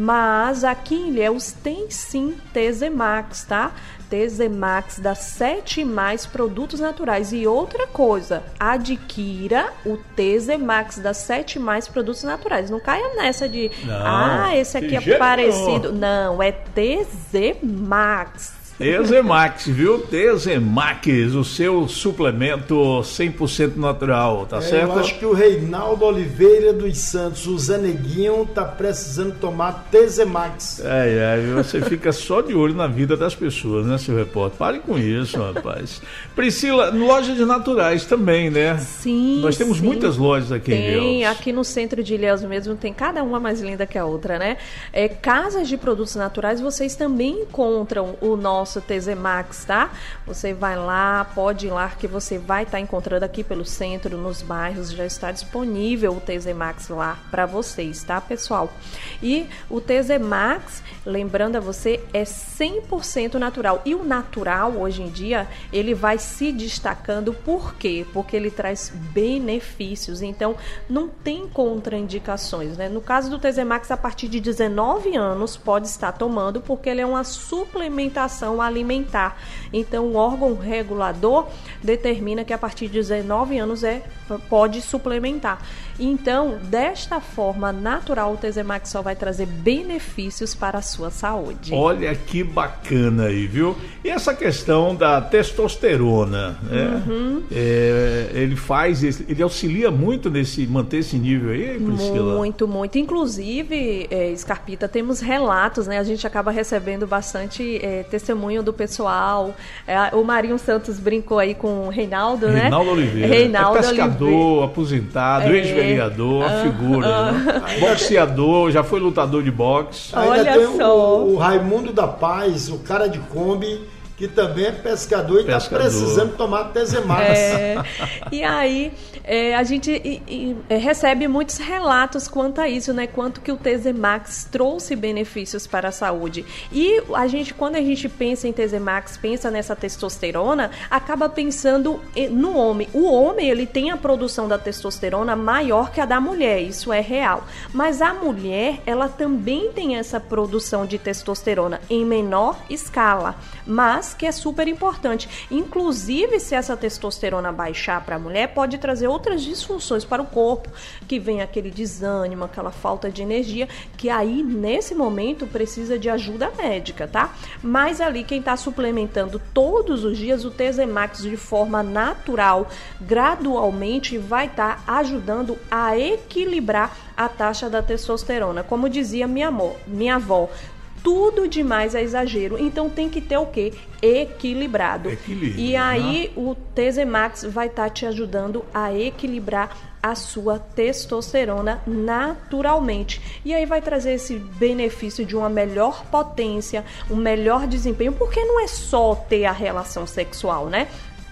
Mas aqui em Ilhéus tem sim T Z Max, tá? T Z Max da Sete Mais Produtos Naturais. E outra coisa, adquira o T Z Max da Sete Mais Produtos Naturais. Não caia nessa de, não, ah, esse aqui é parecido. Não, não é T Z Max. T Z Max, viu? T Z Max, o seu suplemento cem por cento natural, tá é, certo? Eu acho que o Reinaldo Oliveira dos Santos, o Zé Neguinho, tá precisando tomar T Z Max. É, é, você fica só de olho na vida das pessoas, né, seu repórter? Pare com isso, rapaz. Priscila, loja de naturais também, né? Sim, Nós temos sim. muitas lojas aqui tem, em Ilhéus. Aqui no centro de Ilhéus mesmo, tem cada uma mais linda que a outra, né? É, casas de produtos naturais, vocês também encontram o nosso T Z Max, tá? Você vai lá, pode ir lá que você vai estar tá encontrando aqui pelo centro, nos bairros, já está disponível o T Z Max lá para vocês, tá, pessoal? E o T Z Max, lembrando a você, é cem por cento natural. E o natural, hoje em dia, ele vai se destacando, por quê? Porque ele traz benefícios, então não tem contraindicações, né? No caso do T Z Max, a partir de dezenove anos pode estar tomando, porque ele é uma suplementação alimentar. Então, o órgão regulador determina que a partir de dezenove anos é, pode suplementar. Então, desta forma natural, o T Z Max só vai trazer benefícios para a sua saúde. Olha que bacana aí, viu? E essa questão da testosterona, né? Uhum. É, ele faz, ele auxilia muito nesse, manter esse nível aí, Priscila? Muito, muito. Inclusive, é, Scarpita, temos relatos, né? A gente acaba recebendo bastante é, testemunho do pessoal. É, o Marinho Santos brincou aí com o Reinaldo, né? Reinaldo Oliveira. Reinaldo é pescador, Oliveira. Aposentado, é, ex-vereador, a figura, uh, né? uh, Boxeador, já foi lutador de boxe. Ainda Olha tem só. O, o Raimundo da Paz, o cara de Kombi, que também é pescador e está precisando tomar T Z Max. É, e aí, é, a gente e, e, é, recebe muitos relatos quanto a isso, né? Quanto que o T Z Max trouxe benefícios para a saúde. E a gente, quando a gente pensa em T Z Max, pensa nessa testosterona, acaba pensando no homem. O homem, ele tem a produção da testosterona maior que a da mulher, isso é real. Mas a mulher, ela também tem essa produção de testosterona em menor escala, mas que é super importante. Inclusive, se essa testosterona baixar para a mulher, pode trazer outras disfunções para o corpo, que vem aquele desânimo, aquela falta de energia, que aí, nesse momento, precisa de ajuda médica, tá? Mas ali, quem está suplementando todos os dias o T Z Max de forma natural, gradualmente, vai estar tá ajudando a equilibrar a taxa da testosterona. Como dizia minha, amor, minha avó, tudo demais é exagero, então tem que ter o quê? Equilibrado. Equilíbrio, e aí né? O T Z Max vai estar tá te ajudando a equilibrar a sua testosterona naturalmente. E aí vai trazer esse benefício de uma melhor potência, um melhor desempenho, porque não é só ter a relação sexual, né?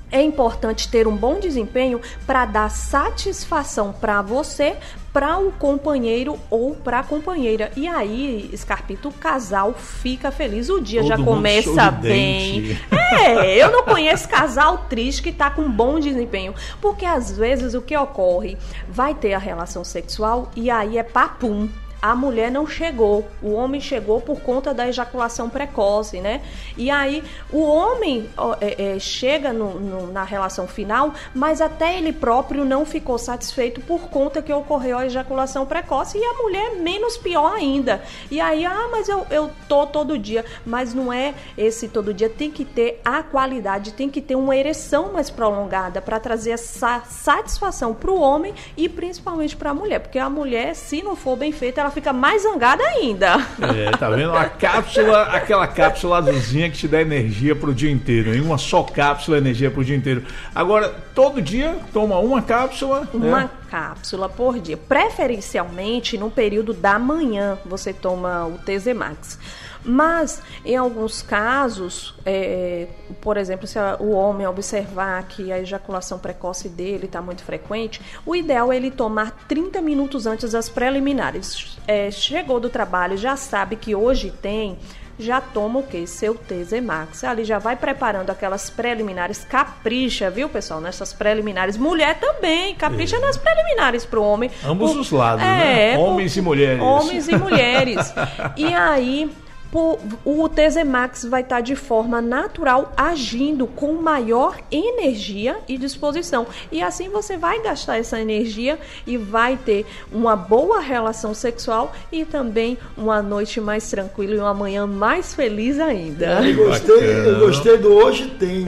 é importante ter um bom desempenho para dar satisfação para você, para o companheiro ou para a companheira. E aí, Scarpito, o casal fica feliz. O dia Todo já mundo começa bem. É, eu não conheço casal triste que tá com bom desempenho. Porque às vezes o que ocorre? Vai ter a relação sexual e aí é papum. A mulher não chegou, o homem chegou por conta da ejaculação precoce, né? E aí o homem ó, é, é, chega no, no, na relação final, mas até ele próprio não ficou satisfeito por conta que ocorreu a ejaculação precoce, e a mulher menos pior ainda. E aí, ah, mas eu, eu tô todo dia, mas não é esse todo dia, tem que ter a qualidade, tem que ter uma ereção mais prolongada para trazer essa satisfação para o homem e principalmente para a mulher, porque a mulher, se não for bem feita, ela fica mais zangada ainda. É, tá vendo? A cápsula, aquela cápsula azulzinha que te dá energia pro dia inteiro, hein? Uma só cápsula, energia pro dia inteiro. Agora, todo dia toma uma cápsula? Uma né? cápsula por dia. Preferencialmente no período da manhã você toma o T Z Max. Mas, em alguns casos, é, por exemplo, se a, o homem observar que a ejaculação precoce dele está muito frequente, o ideal é ele tomar trinta minutos antes das preliminares. É, chegou do trabalho, já sabe que hoje tem, já toma o quê? Seu T Z Max. Ali já vai preparando aquelas preliminares, capricha, viu, pessoal? Nessas preliminares. Mulher também, capricha é. nas preliminares pro homem. Ambos o, os lados, é, né? Homens por, e mulheres. Homens e mulheres. E aí... o T Z Max vai estar de forma natural, agindo com maior energia e disposição. E assim você vai gastar essa energia e vai ter uma boa relação sexual e também uma noite mais tranquila e uma manhã mais feliz ainda. Eu gostei, eu gostei do hoje tem.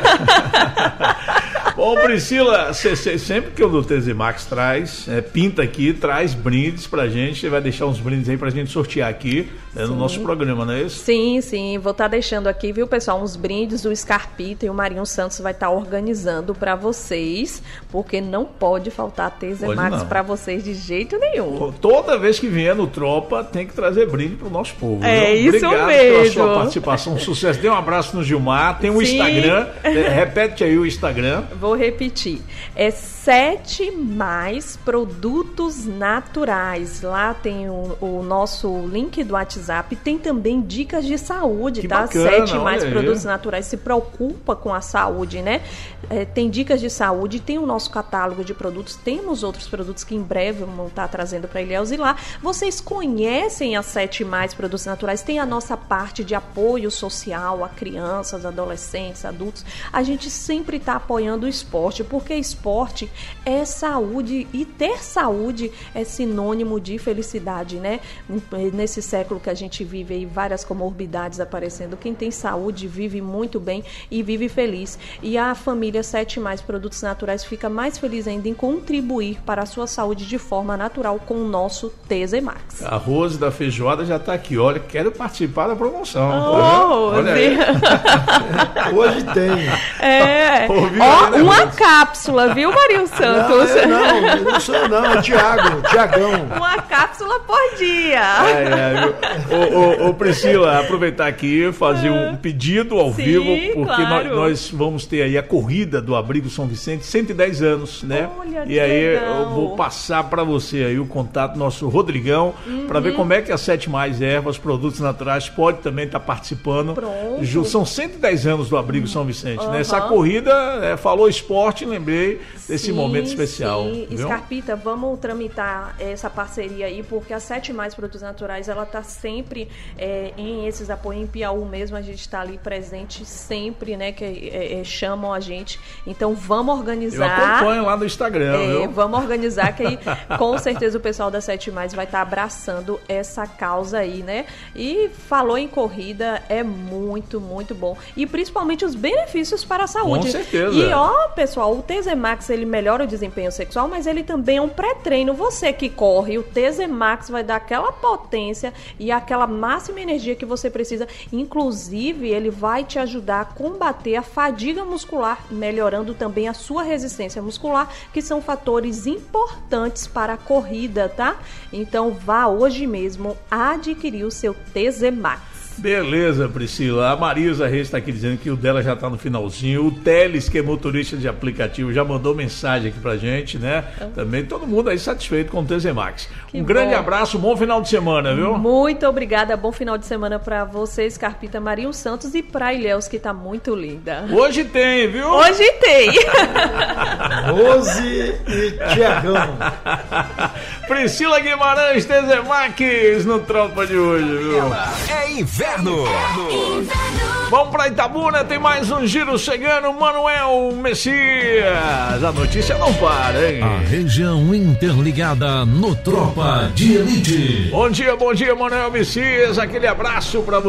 Bom, Priscila, cê, cê, sempre que o do T Z Max traz, é, pinta aqui, traz brindes pra gente. Você vai deixar uns brindes aí pra gente sortear aqui, né, no nosso programa, não é isso? Sim, sim. Vou estar tá deixando aqui, viu, pessoal, uns brindes. O Scarpita e o Marinho Santos vai estar tá organizando pra vocês, porque não pode faltar T Z Max pra vocês de jeito nenhum. Toda vez que vier no Tropa, tem que trazer brinde pro nosso povo. É viu? isso Obrigado mesmo. pela sua participação, um sucesso. Dê um abraço no Gilmar, tem o um Instagram, repete aí o Instagram. Vou repetir, é sete mais produtos naturais. Lá tem o, o nosso link do WhatsApp, tem também dicas de saúde, que tá? Bacana, sete mais aí. Produtos naturais, se preocupa com a saúde, né? É, tem dicas de saúde, tem o nosso catálogo de produtos, temos outros produtos que em breve vamos estar trazendo para Ilhéus, e lá vocês conhecem a sete mais produtos naturais, tem a nossa parte de apoio social a crianças, adolescentes, adultos. A gente sempre está apoiando o esporte, porque esporte é saúde, e ter saúde é sinônimo de felicidade, né? Nesse século que a gente vive aí, várias comorbidades aparecendo, quem tem saúde vive muito bem e vive feliz. E a família sete mais Produtos Naturais fica mais feliz ainda em contribuir para a sua saúde de forma natural com o nosso T Z Max. A Rose da Feijoada já está aqui, olha, quero participar da promoção. Oh, olha aí. Hoje tem. É. Ouviu, Ó, né, uma Rose? cápsula, viu, Marinho Santos? Não, é, não, não sou eu não, é Tiago, Tiagão. Uma cápsula por dia. É, é, viu? Ô, ô, ô, Priscila, aproveitar aqui, fazer um pedido ao Sim, vivo, porque claro. nós, nós vamos ter aí a corrida do Abrigo São Vicente, cento e dez anos, né? Olha, e aí legal. eu vou passar para você aí o contato do nosso Rodrigão, Uhum. para ver como é que a Sete Mais Ervas, Produtos Naturais, pode também estar participando. Pronto. Ju- São cento e dez anos do Abrigo São Vicente, Uhum. né? Essa corrida, é, falou esporte, lembrei desse Sim, momento especial. Sim. Viu? Scarpita, vamos tramitar essa parceria aí, porque a Sete Mais Produtos Naturais, ela tá sempre é, em esses apoios, em Piauí mesmo, a gente tá ali presente sempre, né, que é, é, chamam a gente. Então vamos Eu organizar. acompanho lá no Instagram, É, viu? vamos organizar, que aí com certeza o pessoal da Sete Mais vai estar abraçando essa causa aí, né? E falou em corrida, é muito, muito bom. E principalmente os benefícios para a saúde. Com certeza. E ó, pessoal, o T Z Max, ele melhora o desempenho sexual, mas ele também é um pré-treino. Você que corre, o T Z Max vai dar aquela potência e aquela máxima energia que você precisa. Inclusive, ele vai te ajudar a combater a fadiga muscular, melhorando também a sua resistência muscular, que são fatores importantes para a corrida, tá? Então vá hoje mesmo adquirir o seu T Z Max. Beleza, Priscila. A Marisa Reis está aqui dizendo que o dela já está no finalzinho. O Teles, que é motorista de aplicativo, já mandou mensagem aqui pra gente, né? Também todo mundo aí satisfeito com o T Z Max. Que um grande bom. abraço, bom final de semana, viu? Muito obrigada, bom final de semana pra vocês, Carpita, Marinho Santos e pra Ilhéus, que tá muito linda. Hoje tem, viu? Hoje tem. Rose e Tiagão. Priscila Guimarães, T Z Max no Tropa de hoje, viu? É inverno. Vamos pra Itabuna, tem mais um giro chegando, Manuel Messias. A notícia não para, hein? A região interligada no Tropa de Elite. Bom dia, bom dia, Manuel Messias. Aquele abraço pra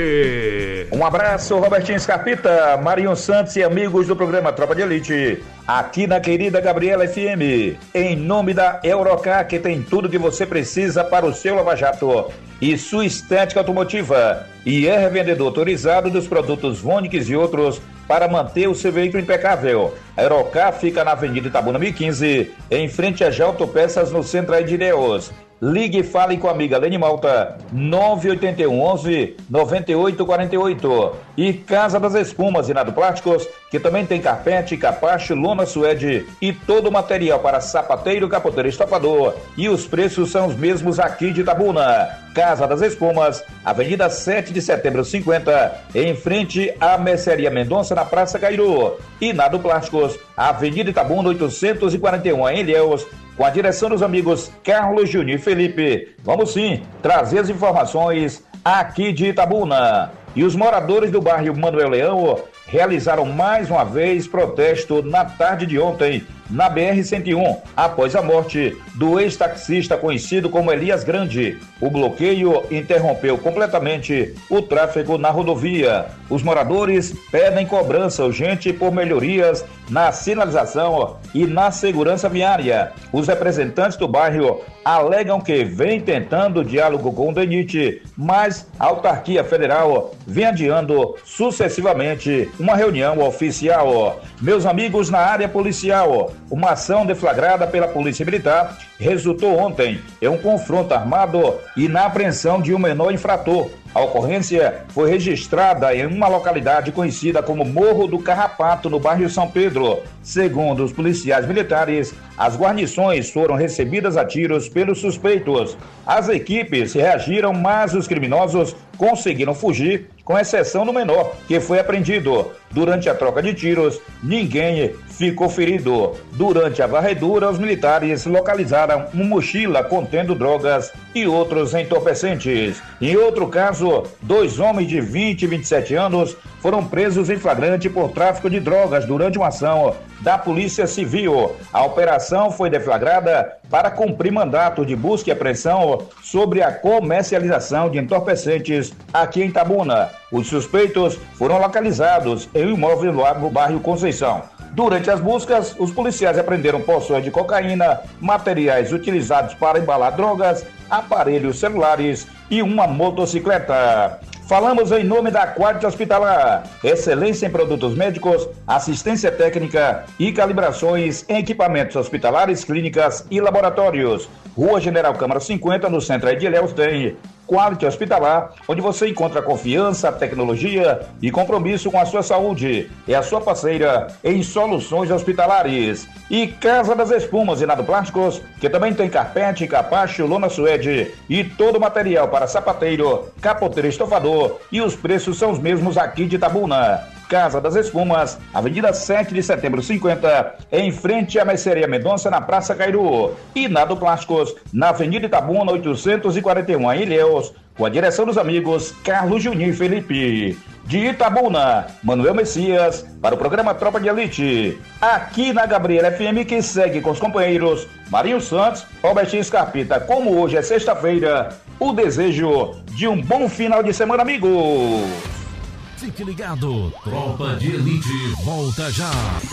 você. Um abraço, Robertinho Scarpita, Marinho Santos e amigos do programa Tropa de Elite. Aqui na querida Gabriela F M. Em nome da Eurocar, que tem tudo que você precisa para o seu lava-jato e sua estética automotiva. E é revendedor autorizado dos produtos Vonix e outros para manter o seu veículo impecável. A Eurocar fica na Avenida Itabuna mil e quinze, em frente a J Autopeças, no centro de Ilhéus. Ligue e fale com a amiga Lene Malta, nove oito um, onze, nove oito quatro oito. E Casa das Espumas e Nado Plásticos, que também tem carpete, capacho, lona suede e todo o material para sapateiro, capoteiro e estofador. E os preços são os mesmos aqui de Itabuna. Casa das Espumas, Avenida sete de setembro cinquenta, em frente à Mercearia Mendonça, na Praça Cairu. E Nado Plásticos, Avenida Itabuna oitocentos e quarenta e um, em Ilhéus, com a direção dos amigos Carlos Júnior e Felipe. Vamos sim trazer as informações aqui de Itabuna. E os moradores do bairro Manuel Leão realizaram mais uma vez protesto na tarde de ontem na B R cento e um, após a morte do ex-taxista conhecido como Elias Grande. O bloqueio interrompeu completamente o tráfego na rodovia. Os moradores pedem cobrança urgente por melhorias na sinalização e na segurança viária. Os representantes do bairro alegam que vem tentando diálogo com o D N I T, mas a autarquia federal vem adiando sucessivamente uma reunião oficial. Meus amigos, na área policial, uma ação deflagrada pela Polícia Militar resultou ontem em um confronto armado e na apreensão de um menor infrator. A ocorrência foi registrada em uma localidade conhecida como Morro do Carrapato, no bairro São Pedro. Segundo os policiais militares, as guarnições foram recebidas a tiros pelos suspeitos. As equipes reagiram, mas os criminosos conseguiram fugir, com exceção do menor, que foi apreendido. Durante a troca de tiros, ninguém ficou ferido. Durante a varredura, os militares localizaram uma mochila contendo drogas e outros entorpecentes. Em outro caso, dois homens de vinte e vinte e sete anos foram presos em flagrante por tráfico de drogas durante uma ação da Polícia Civil. A operação foi deflagrada para cumprir mandato de busca e apreensão sobre a comercialização de entorpecentes aqui em Itabuna. Os suspeitos foram localizados em um imóvel no bairro Conceição. Durante as buscas, os policiais apreenderam porções de cocaína, materiais utilizados para embalar drogas, aparelhos celulares e uma motocicleta. Falamos em nome da Quality Hospitalar, excelência em produtos médicos, assistência técnica e calibrações em equipamentos hospitalares, clínicas e laboratórios. Rua General Câmara cinquenta, no centro de Ilhéus, tem Quality Hospitalar, onde você encontra confiança, tecnologia e compromisso com a sua saúde. É a sua parceira em soluções hospitalares. E Casa das Espumas e Nado Plásticos, que também tem carpete, capacho, lona suede e todo o material para sapateiro, capoteiro, estofador, e os preços são os mesmos aqui de Itabuna. Casa das Espumas, Avenida sete de setembro cinquenta, em frente à Mercearia Mendonça, na Praça Cairu. E Nado Plásticos, na Avenida Itabuna oitocentos e quarenta e um, em Ilhéus, com a direção dos amigos Carlos Juninho e Felipe. De Itabuna, Manuel Messias, para o programa Tropa de Elite. Aqui na Gabriela F M, que segue com os companheiros Marinho Santos, Robertinho Scarpita. Como hoje é sexta-feira, o desejo de um bom final de semana, amigo. Fique ligado, Tropa de Elite volta já.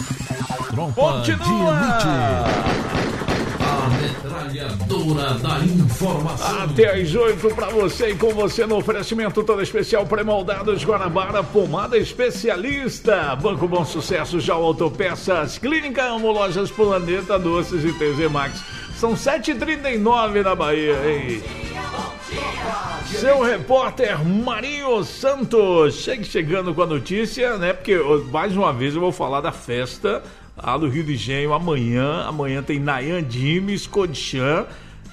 Tropa Continua. de Elite. A metralhadora da informação. Até às oito para você e com você no oferecimento todo especial pré-moldados Guanabara, pomada especialista, Banco Bom Sucesso, já Autopeças, Clínica Amo, Lojas Planeta Doces e T Z Max. São sete e trinta e nove na Bahia, hein? Seu repórter Marinho Santos, chegue chegando com a notícia, né? Porque mais uma vez eu vou falar da festa lá do Rio de Janeiro amanhã. Amanhã tem Nayan Dimes, Codichan.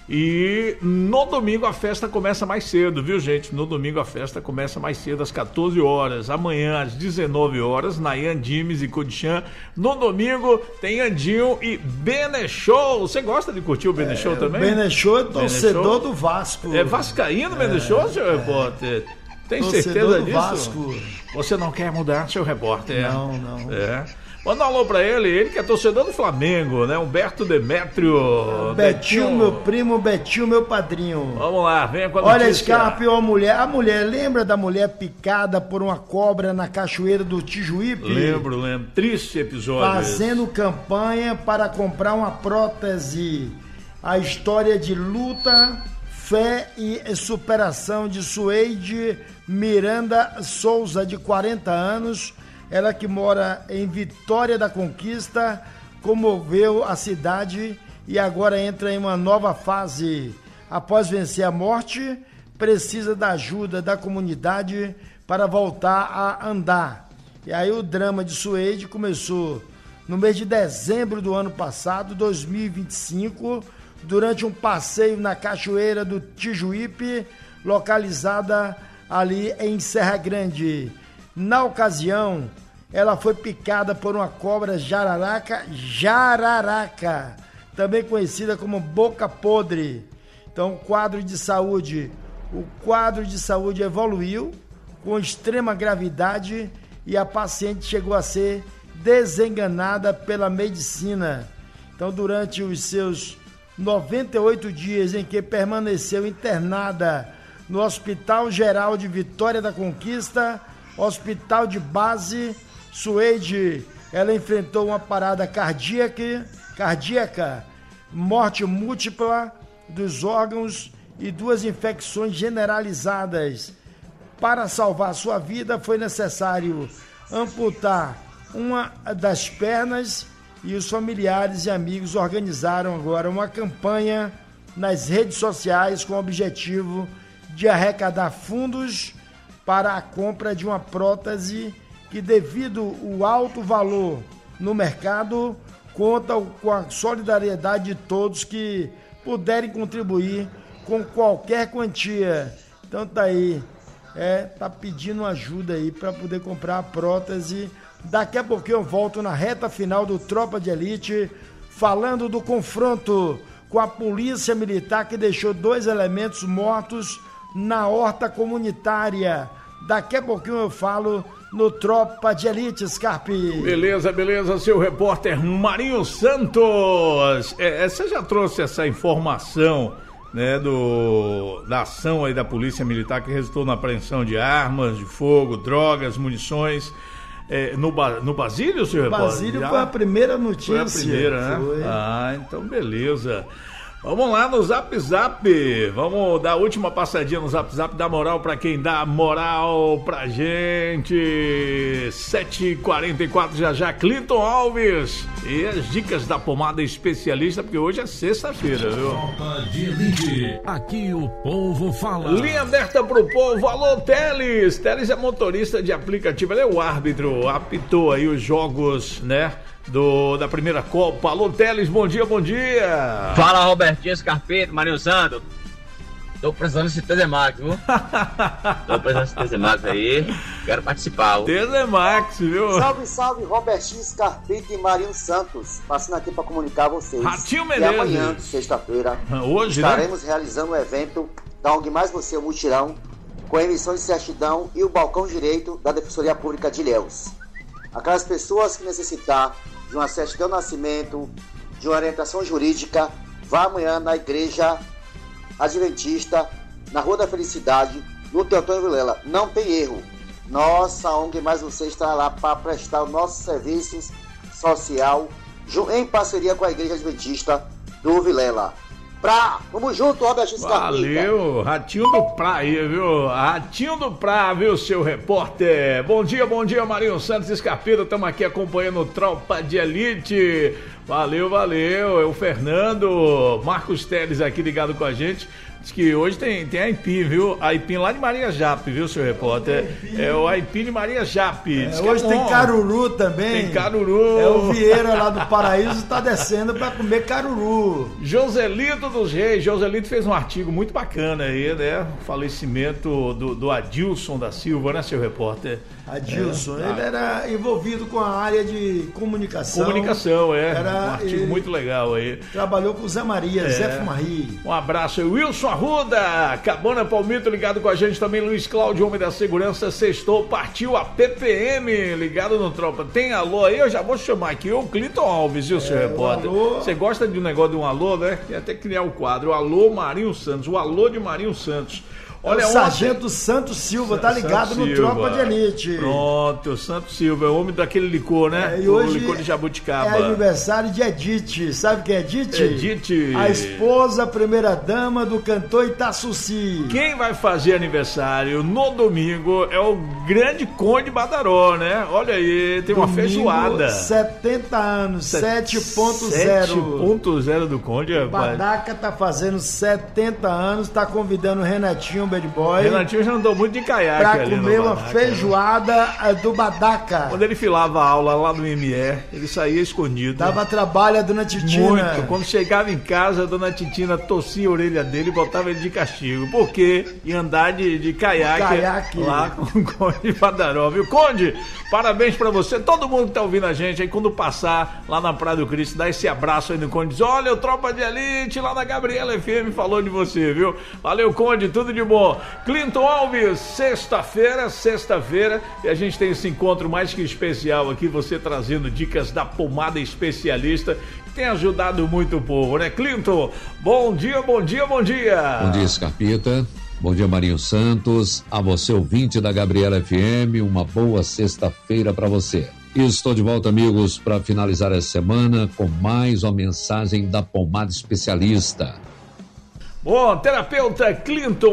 E no domingo a festa começa mais cedo, viu, gente? No domingo a festa começa mais cedo, às quatorze horas. Amanhã, às dezenove horas, Nayan Dimes e Codichan. No domingo tem Andinho e Benechou. Você gosta de curtir o Benechou é, também? Benechou é torcedor Benechou? do Vasco. É vascaíno o é, Benechou, seu é. repórter? Tem torcedor certeza do disso? Vasco. Você não quer mudar, seu repórter? Não, não. É. Manda um alô pra ele, ele que é torcedor do Flamengo, né? Humberto Demétrio. Betinho, Betinho, meu primo, Betinho, meu padrinho. Vamos lá, venha com a Olha, notícia. Scarpe, a mulher, a mulher, lembra da mulher picada por uma cobra na cachoeira do Tijuípe? Lembro, lembro. Triste episódio. Fazendo esse. campanha para comprar uma prótese. A história de luta, fé e superação de Sueide Miranda Souza, de quarenta anos, ela que mora em Vitória da Conquista, comoveu a cidade e agora entra em uma nova fase. Após vencer a morte, precisa da ajuda da comunidade para voltar a andar. E aí o drama de Sueide começou no mês de dezembro do ano passado, dois mil e vinte e cinco, durante um passeio na cachoeira do Tijuípe, localizada ali em Serra Grande. Na ocasião, ela foi picada por uma cobra jararaca, jararaca, também conhecida como boca podre. Então, o quadro de saúde, o quadro de saúde evoluiu com extrema gravidade e a paciente chegou a ser desenganada pela medicina. Então, durante os seus noventa e oito dias em que permaneceu internada no Hospital Geral de Vitória da Conquista, hospital de base, Sueide, ela enfrentou uma parada cardíaca, cardíaca, morte múltipla dos órgãos e duas infecções generalizadas. Para salvar sua vida, foi necessário amputar uma das pernas e os familiares e amigos organizaram agora uma campanha nas redes sociais com o objetivo de arrecadar fundos para a compra de uma prótese que, devido ao alto valor no mercado, conta com a solidariedade de todos que puderem contribuir com qualquer quantia. Então tá aí, é, tá pedindo ajuda aí para poder comprar a prótese. Daqui a pouquinho eu volto na reta final do Tropa de Elite, falando do confronto com a polícia militar que deixou dois elementos mortos na horta comunitária. Daqui a pouquinho eu falo no Tropa de Elite, Scarpe. Beleza, beleza, seu repórter Marinho Santos. É, você já trouxe essa informação, né, do, da ação aí da Polícia Militar que resultou na apreensão de armas, de fogo, drogas, munições, é, no, no Basílio, seu repórter? Basílio foi a primeira notícia. Foi a primeira, né? Foi. Ah, então beleza. Vamos lá no Zap Zap, vamos dar a última passadinha no Zap Zap, dar moral pra quem dá moral pra gente. sete e quarenta e quatro já já, Clinton Alves e as dicas da pomada especialista, porque hoje é sexta-feira, viu? Tropa de Elite, aqui o povo fala. Linha aberta pro povo, alô Teles, Teles é motorista de aplicativo, ele é o árbitro, apitou aí os jogos, né? Do, da primeira Copa. Alô, Teles, bom dia, bom dia. Fala, Robertinho Scarpeta, Marinho Santos. Tô precisando desse Tezemax, viu? Tô precisando desse Tezemax aí. Quero participar, viu? Tezemax, viu? Salve, salve, Robertinho Scarpeta e Marinho Santos. Passando aqui pra comunicar a vocês. Ratinho E Menezes. amanhã, sexta-feira, hoje, estaremos né? realizando o evento da O N G Mais Você, o Mutirão, com a emissão de certidão e o balcão direito da Defensoria Pública de Ilhéus. Aquelas pessoas que necessitar de uma certidão de nascimento, de uma orientação jurídica, vá amanhã na Igreja Adventista, na Rua da Felicidade, no Teotônio Vilela. Não tem erro. Nossa O N G Mais Você estará lá para prestar os nossos serviços social em parceria com a Igreja Adventista do Vilela. Pra, vamos junto, Roberto Scarpeta. Valeu, Ratinho do Praia, viu? Ratinho do Praia, viu, seu repórter? Bom dia, bom dia, Marinho Santos Scarpeta. Estamos aqui acompanhando o Tropa de Elite. Valeu, valeu. É o Fernando, Marcos Teles aqui ligado com a gente. Diz que hoje tem, tem aipim, viu? Aipim lá de Maria Jape, viu, seu repórter? É o aipim de Maria Jape. É, hoje é tem caruru também. Tem caruru. É o Vieira lá do Paraíso, tá descendo para comer caruru. Joselito dos Reis. Joselito fez um artigo muito bacana aí, né? O falecimento do, do Adilson da Silva, né, seu repórter? Adilson, é, ele era envolvido com a área de comunicação. Comunicação, é. Era, um artigo muito legal aí. Trabalhou com o Zé Maria, é. Zé Fumarri. Um abraço aí, Wilson Arruda, Cabana Palmito ligado com a gente também, Luiz Cláudio, Homem da Segurança, sextou, partiu a P P M, ligado no Tropa. Tem alô aí? Eu já vou chamar aqui o Clinton Alves, viu, seu é, repórter? Você gosta de um negócio de um alô, né? Quer até criar o quadro, o alô Marinho Santos, o alô de Marinho Santos. Olha, o Sargento ontem... Santos Silva tá ligado Santos no Silva. Tropa de Elite. Pronto, Santos Silva, é o homem daquele licor, né? É, e hoje o licor de jabuticaba. É aniversário de Edith. Sabe quem é Edith? Edith. A esposa, primeira dama do cantor Itaçuci. Quem vai fazer aniversário no domingo é o grande Conde Badaró, né? Olha aí, tem domingo, uma feijoada. setenta anos, sete ponto zero. sete ponto zero do Conde, rapaz. Badaca tá fazendo setenta anos, tá convidando o Renatinho Bad Boy. Renatinho já andou muito de caiaque pra ali comer no uma Badaca, feijoada né? do Badaca. Quando ele filava a aula lá no M E, ele saía escondido. Dava trabalho a dona Titina. Muito. Quando chegava em casa, a dona Titina tossia a orelha dele e botava ele de castigo. Porque ia andar de, de caiaque, caiaque lá com o Conde Badaró, viu? Conde, parabéns pra você. Todo mundo que tá ouvindo a gente aí, quando passar lá na Praia do Cristo, dá esse abraço aí no Conde. Diz, olha, o Tropa de Elite lá na Gabriela F M falou de você, viu? Valeu, Conde, tudo de bom. Clinton Alves, sexta-feira, sexta-feira, e a gente tem esse encontro mais que especial aqui, você trazendo dicas da pomada especialista, que tem ajudado muito o povo, né, Clinton? Bom dia, bom dia, bom dia. Bom dia, Scarpita. Bom dia, Marinho Santos. A você, ouvinte da Gabriela F M, uma boa sexta-feira para você. E estou de volta, amigos, para finalizar essa semana com mais uma mensagem da pomada especialista. Bom, terapeuta Clinton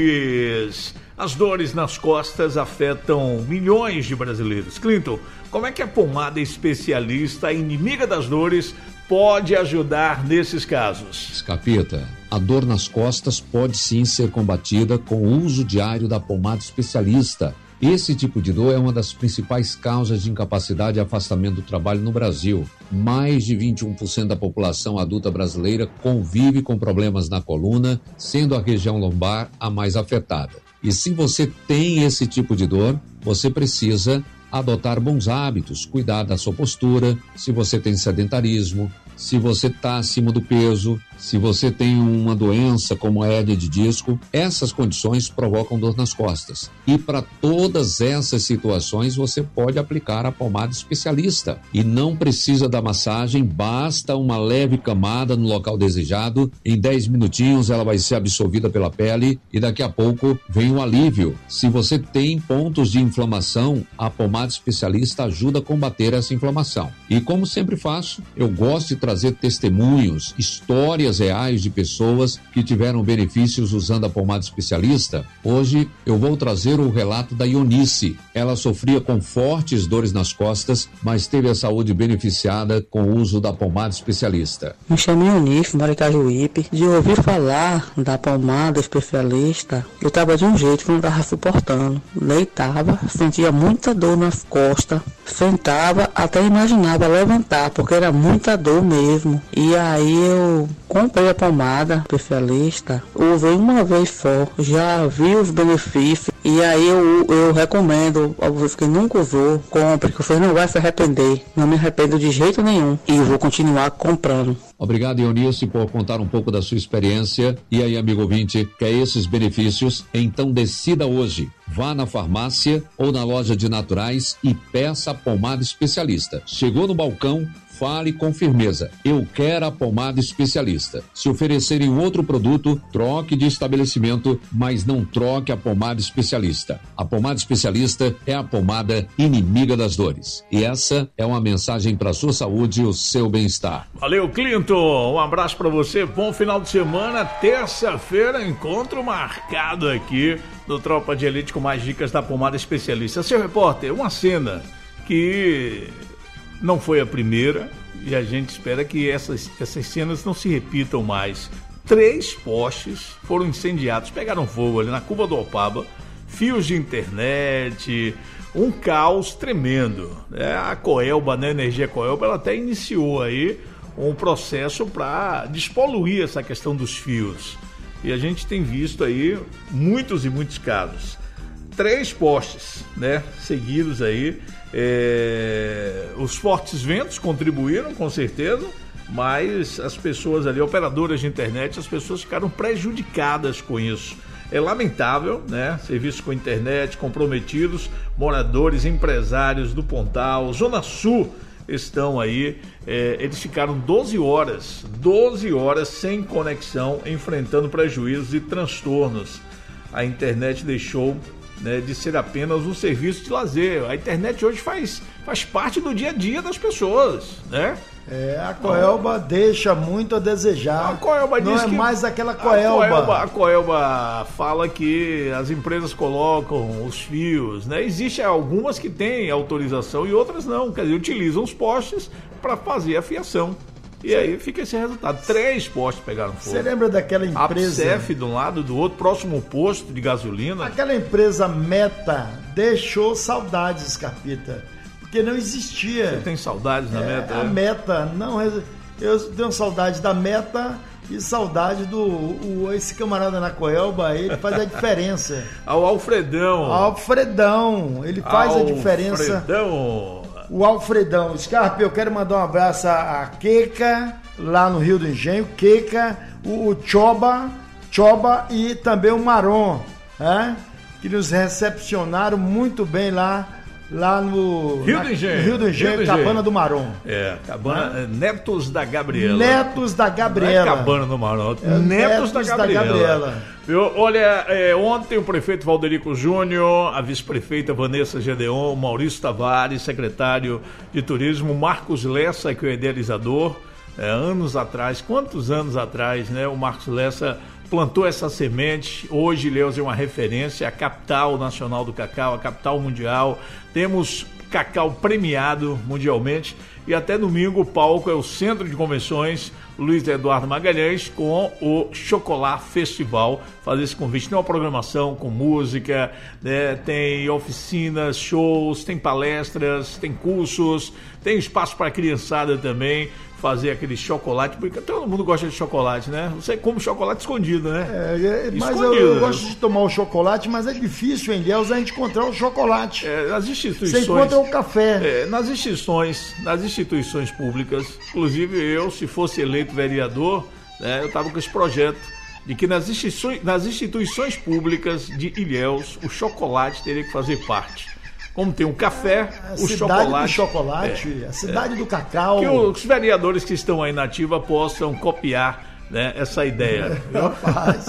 Alves. As dores nas costas afetam milhões de brasileiros. Clinton, como é que a pomada especialista, inimiga das dores, pode ajudar nesses casos? Escapita, a dor nas costas pode sim ser combatida com o uso diário da pomada especialista. Esse tipo de dor é uma das principais causas de incapacidade e afastamento do trabalho no Brasil. Mais de vinte e um por cento da população adulta brasileira convive com problemas na coluna, sendo a região lombar a mais afetada. E se você tem esse tipo de dor, você precisa adotar bons hábitos, cuidar da sua postura, se você tem sedentarismo, se você está acima do peso, se você tem uma doença como a hérnia de disco, essas condições provocam dor nas costas. E para todas essas situações você pode aplicar a pomada especialista. E não precisa da massagem, basta uma leve camada no local desejado. Em dez minutinhos ela vai ser absorvida pela pele e daqui a pouco vem o alívio. Se você tem pontos de inflamação, a pomada especialista ajuda a combater essa inflamação. E como sempre faço, eu gosto de trazer testemunhos, histórias reais de pessoas que tiveram benefícios usando a pomada especialista. Hoje eu vou trazer o relato da Ionice. Ela sofria com fortes dores nas costas, mas teve a saúde beneficiada com o uso da pomada especialista. Me chamo Ionice, moro em Cajuípe. De ouvir falar da pomada especialista, eu estava de um jeito que não estava suportando. Deitava, sentia muita dor nas costas, sentava, até imaginava levantar, porque era muita dor mesmo. E aí eu comprei a pomada especialista, usei uma vez só, já vi os benefícios e aí eu, eu recomendo a vocês que nunca usou, compre, que você não vai se arrepender. Não me arrependo de jeito nenhum e vou continuar comprando. Obrigado, Eunice, por contar um pouco da sua experiência. E aí, amigo ouvinte, quer esses benefícios? Então decida hoje. Vá na farmácia ou na loja de naturais e peça a pomada especialista. Chegou no balcão, fale com firmeza. Eu quero a pomada especialista. Se oferecerem outro produto, troque de estabelecimento, mas não troque a pomada especialista. A pomada especialista é a pomada inimiga das dores. E essa é uma mensagem para a sua saúde e o seu bem-estar. Valeu, Clinton. Um abraço para você. Bom final de semana. Terça-feira, encontro marcado aqui do Tropa de Elite com mais dicas da pomada especialista. Seu repórter, uma cena que não foi a primeira e a gente espera que essas, essas cenas não se repitam mais. três postes foram incendiados, pegaram fogo ali na Cuba do Opaba, fios de internet, um caos tremendo. É, a Coelba, né, a Energia Coelba, ela até iniciou aí um processo para despoluir essa questão dos fios. E a gente tem visto aí muitos e muitos casos. Três postes, né, seguidos aí. É, os fortes ventos contribuíram, com certeza, mas as pessoas ali, operadoras de internet, as pessoas ficaram prejudicadas com isso. É lamentável, né? Serviços com internet comprometidos, moradores, empresários do Pontal, Zona Sul estão aí, é, eles ficaram doze horas, doze horas sem conexão, enfrentando prejuízos e transtornos. A internet deixou, né, de ser apenas um serviço de lazer. A internet hoje faz, faz parte do dia a dia das pessoas, né? É, a Coelba ah. deixa muito a desejar. A Coelba não diz é que mais aquela Coelba. A Coelba. A Coelba fala que as empresas colocam os fios, né? Existem algumas que têm autorização e outras não, quer dizer, utilizam os postes para fazer a fiação. E Sim. aí fica esse resultado. Três postes pegaram fogo. Você lembra daquela empresa? A Apsef de um lado, do outro, próximo posto de gasolina. Aquela empresa Meta deixou saudades, Scarpita. Porque não existia. Você tem saudades da é, Meta? A é? Meta, não. Eu tenho saudade da Meta e saudade do. O, esse camarada na Coelba, ele faz a diferença. O Alfredão. O Alfredão, ele faz Alfredão. a diferença. Alfredão. O Alfredão. Scarpa, eu quero mandar um abraço a Queca, lá no Rio do Engenho. Queca, o, o Choba, Choba e também o Maron, né? Que nos recepcionaram muito bem lá. Lá no Rio do Engenho, Rio do Engenho, Rio do Cabana Engenho. do Marom. É, Cabana, ah. Netos da Gabriela. Netos da Gabriela. Não é Cabana do Marom, é Netos, Netos da Gabriela. Da Gabriela. Eu, olha, é, ontem o prefeito Valderico Júnior, a vice-prefeita Vanessa Gedeon, Maurício Tavares, secretário de Turismo, Marcos Lessa, que é o idealizador, é, anos atrás, quantos anos atrás, né, o Marcos Lessa plantou essa semente. Hoje Ilhéus é uma referência, a capital nacional do cacau, a capital mundial. Temos cacau premiado mundialmente e até domingo o palco é o Centro de Convenções Luiz Eduardo Magalhães com o Chocolate Festival. Fazer esse convite, tem uma programação com música, né? Tem oficinas, shows, tem palestras, tem cursos, tem espaço para a criançada também fazer aquele chocolate, porque todo mundo gosta de chocolate, né? Você come chocolate escondido, né? É, mas escondido, eu, eu né? gosto de tomar o chocolate, mas é difícil em Ilhéus a gente encontrar o chocolate. É, nas instituições... Você encontra o café. É, nas instituições, nas instituições públicas, inclusive eu, se fosse eleito vereador, né, eu estava com esse projeto de que nas instituições, nas instituições públicas de Ilhéus, o chocolate teria que fazer parte. Como tem o café, a o cidade chocolate. Do chocolate, é, a cidade é, do cacau. Que os vereadores que estão aí na ativa possam copiar, né, essa ideia. Rapaz.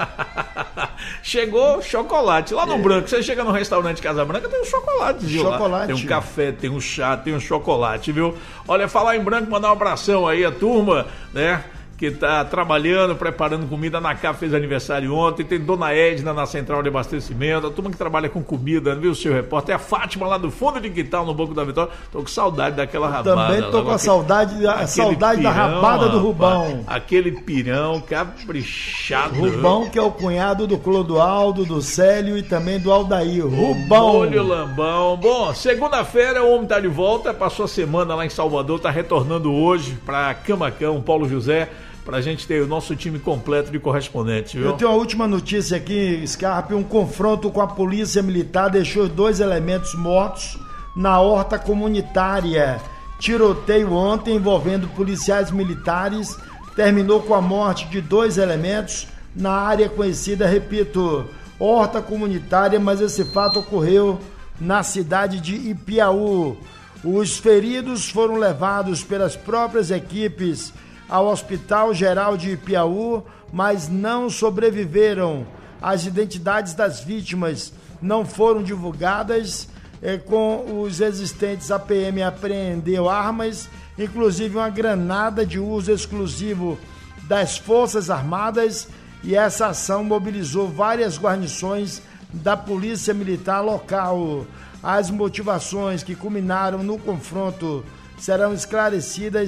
Chegou chocolate. Lá no é. Branco, você chega no restaurante Casa Branca, tem um chocolate, viu? Chocolate. Lá. Tem um café, tem um chá, tem um chocolate, viu? Olha, falar em Branco, mandar um abração aí, a turma, né? Que está trabalhando, preparando comida. Na Capa fez aniversário ontem, tem Dona Edna na central de abastecimento, a turma que trabalha com comida, viu, seu repórter? É a Fátima lá do fundo de quintal, no Banco da Vitória. Tô com saudade daquela rabada. Também tô com a saudade, a saudade pirão, da rabada do Rubão. Rapaz, aquele pirão caprichado. Rubão, que é o cunhado do Clodoaldo, do Célio e também do Aldair. Rubão. Molho Lambão. Bom, segunda-feira o homem tá de volta, passou a semana lá em Salvador, tá retornando hoje para Camacão, Paulo José, pra gente ter o nosso time completo de correspondentes, viu? Eu tenho uma última notícia aqui, Scarpe. Um confronto com a polícia militar deixou dois elementos mortos na horta comunitária. Tiroteio ontem envolvendo policiais militares terminou com a morte de dois elementos na área conhecida, repito, horta comunitária, mas esse fato ocorreu na cidade de Ipiaú. Os feridos foram levados pelas próprias equipes ao Hospital Geral de Ipiaú, mas não sobreviveram. As identidades das vítimas não foram divulgadas. É, com os existentes, a P M apreendeu armas, inclusive uma granada de uso exclusivo das Forças Armadas, e essa ação mobilizou várias guarnições da Polícia Militar local. As motivações que culminaram no confronto serão esclarecidas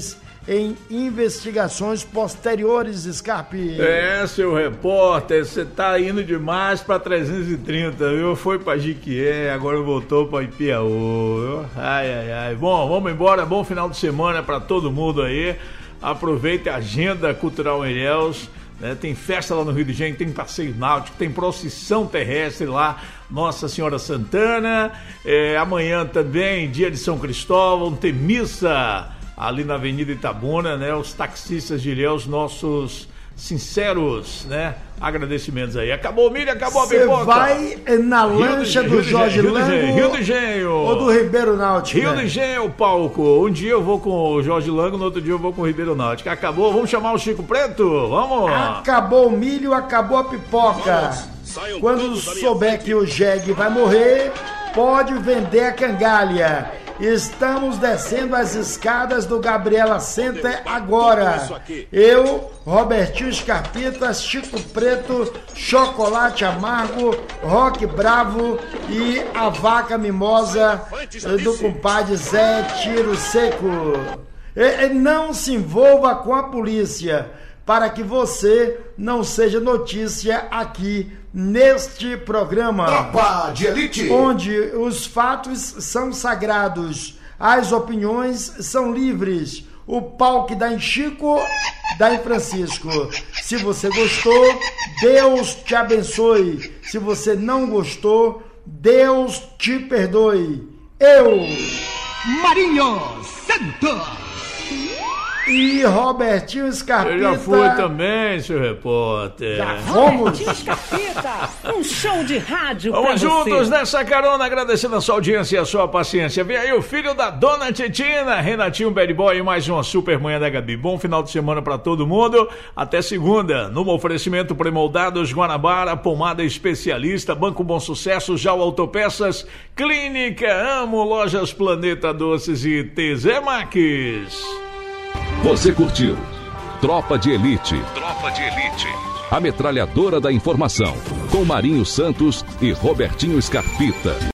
em investigações posteriores, Scarpe. É, seu repórter, você tá indo demais pra trezentos e trinta, viu? Foi pra Jiquié, agora voltou pra Ipiaú, viu? Ai, ai, ai. Bom, vamos embora, bom final de semana pra todo mundo aí. Aproveite a agenda cultural em Ilhéus, né? Tem festa lá no Rio de Janeiro, tem passeio náutico, tem procissão terrestre lá, Nossa Senhora Santana. É, amanhã também, dia de São Cristóvão, tem missa ali na Avenida Itabuna, né? Os taxistas de Ilhéus, nossos sinceros, né? Agradecimentos aí. Acabou o milho, acabou a pipoca. Você vai na lancha do Jorge Lango Rio de Janeiro ou do Ribeiro Náutico? Rio de Janeiro, o palco. Um dia eu vou com o Jorge Lango, no outro dia eu vou com o Ribeiro Náutico. Acabou, vamos chamar o Chico Preto? Vamos! Acabou o milho, acabou a pipoca. Quando souber que o jegue vai morrer, pode vender a cangalha. Estamos descendo as escadas do Gabriela Center agora. Eu, Robertinho Scarpita, Chico Preto, Chocolate Amargo, Rock Bravo e a Vaca Mimosa do compadre Zé Tiro Seco. E não se envolva com a polícia, para que você não seja notícia aqui neste programa. Tropa de Elite, onde os fatos são sagrados, as opiniões são livres, o pau que dá em Chico, dá em Francisco. Se você gostou, Deus te abençoe. Se você não gostou, Deus te perdoe. Eu, Marinho Santos e Robertinho Scarpita. Eu já fui também, seu repórter. Já fomos. Robertinho Scarpita, um show de rádio pra Vamos juntos você. nessa carona, agradecendo a sua audiência e a sua paciência. Vem aí o filho da Dona Titina, Renatinho Bad Boy, e mais uma super manhã da Gabi. Bom final de semana pra todo mundo. Até segunda, no oferecimento Premoldados, Guanabara, Pomada Especialista, Banco Bom Sucesso, Jau Autopeças, Clínica Amo, Lojas Planeta Doces e T Z Max. Você curtiu Tropa de Elite. Tropa de Elite. A metralhadora da informação. Com Marinho Santos e Robertinho Scarpita.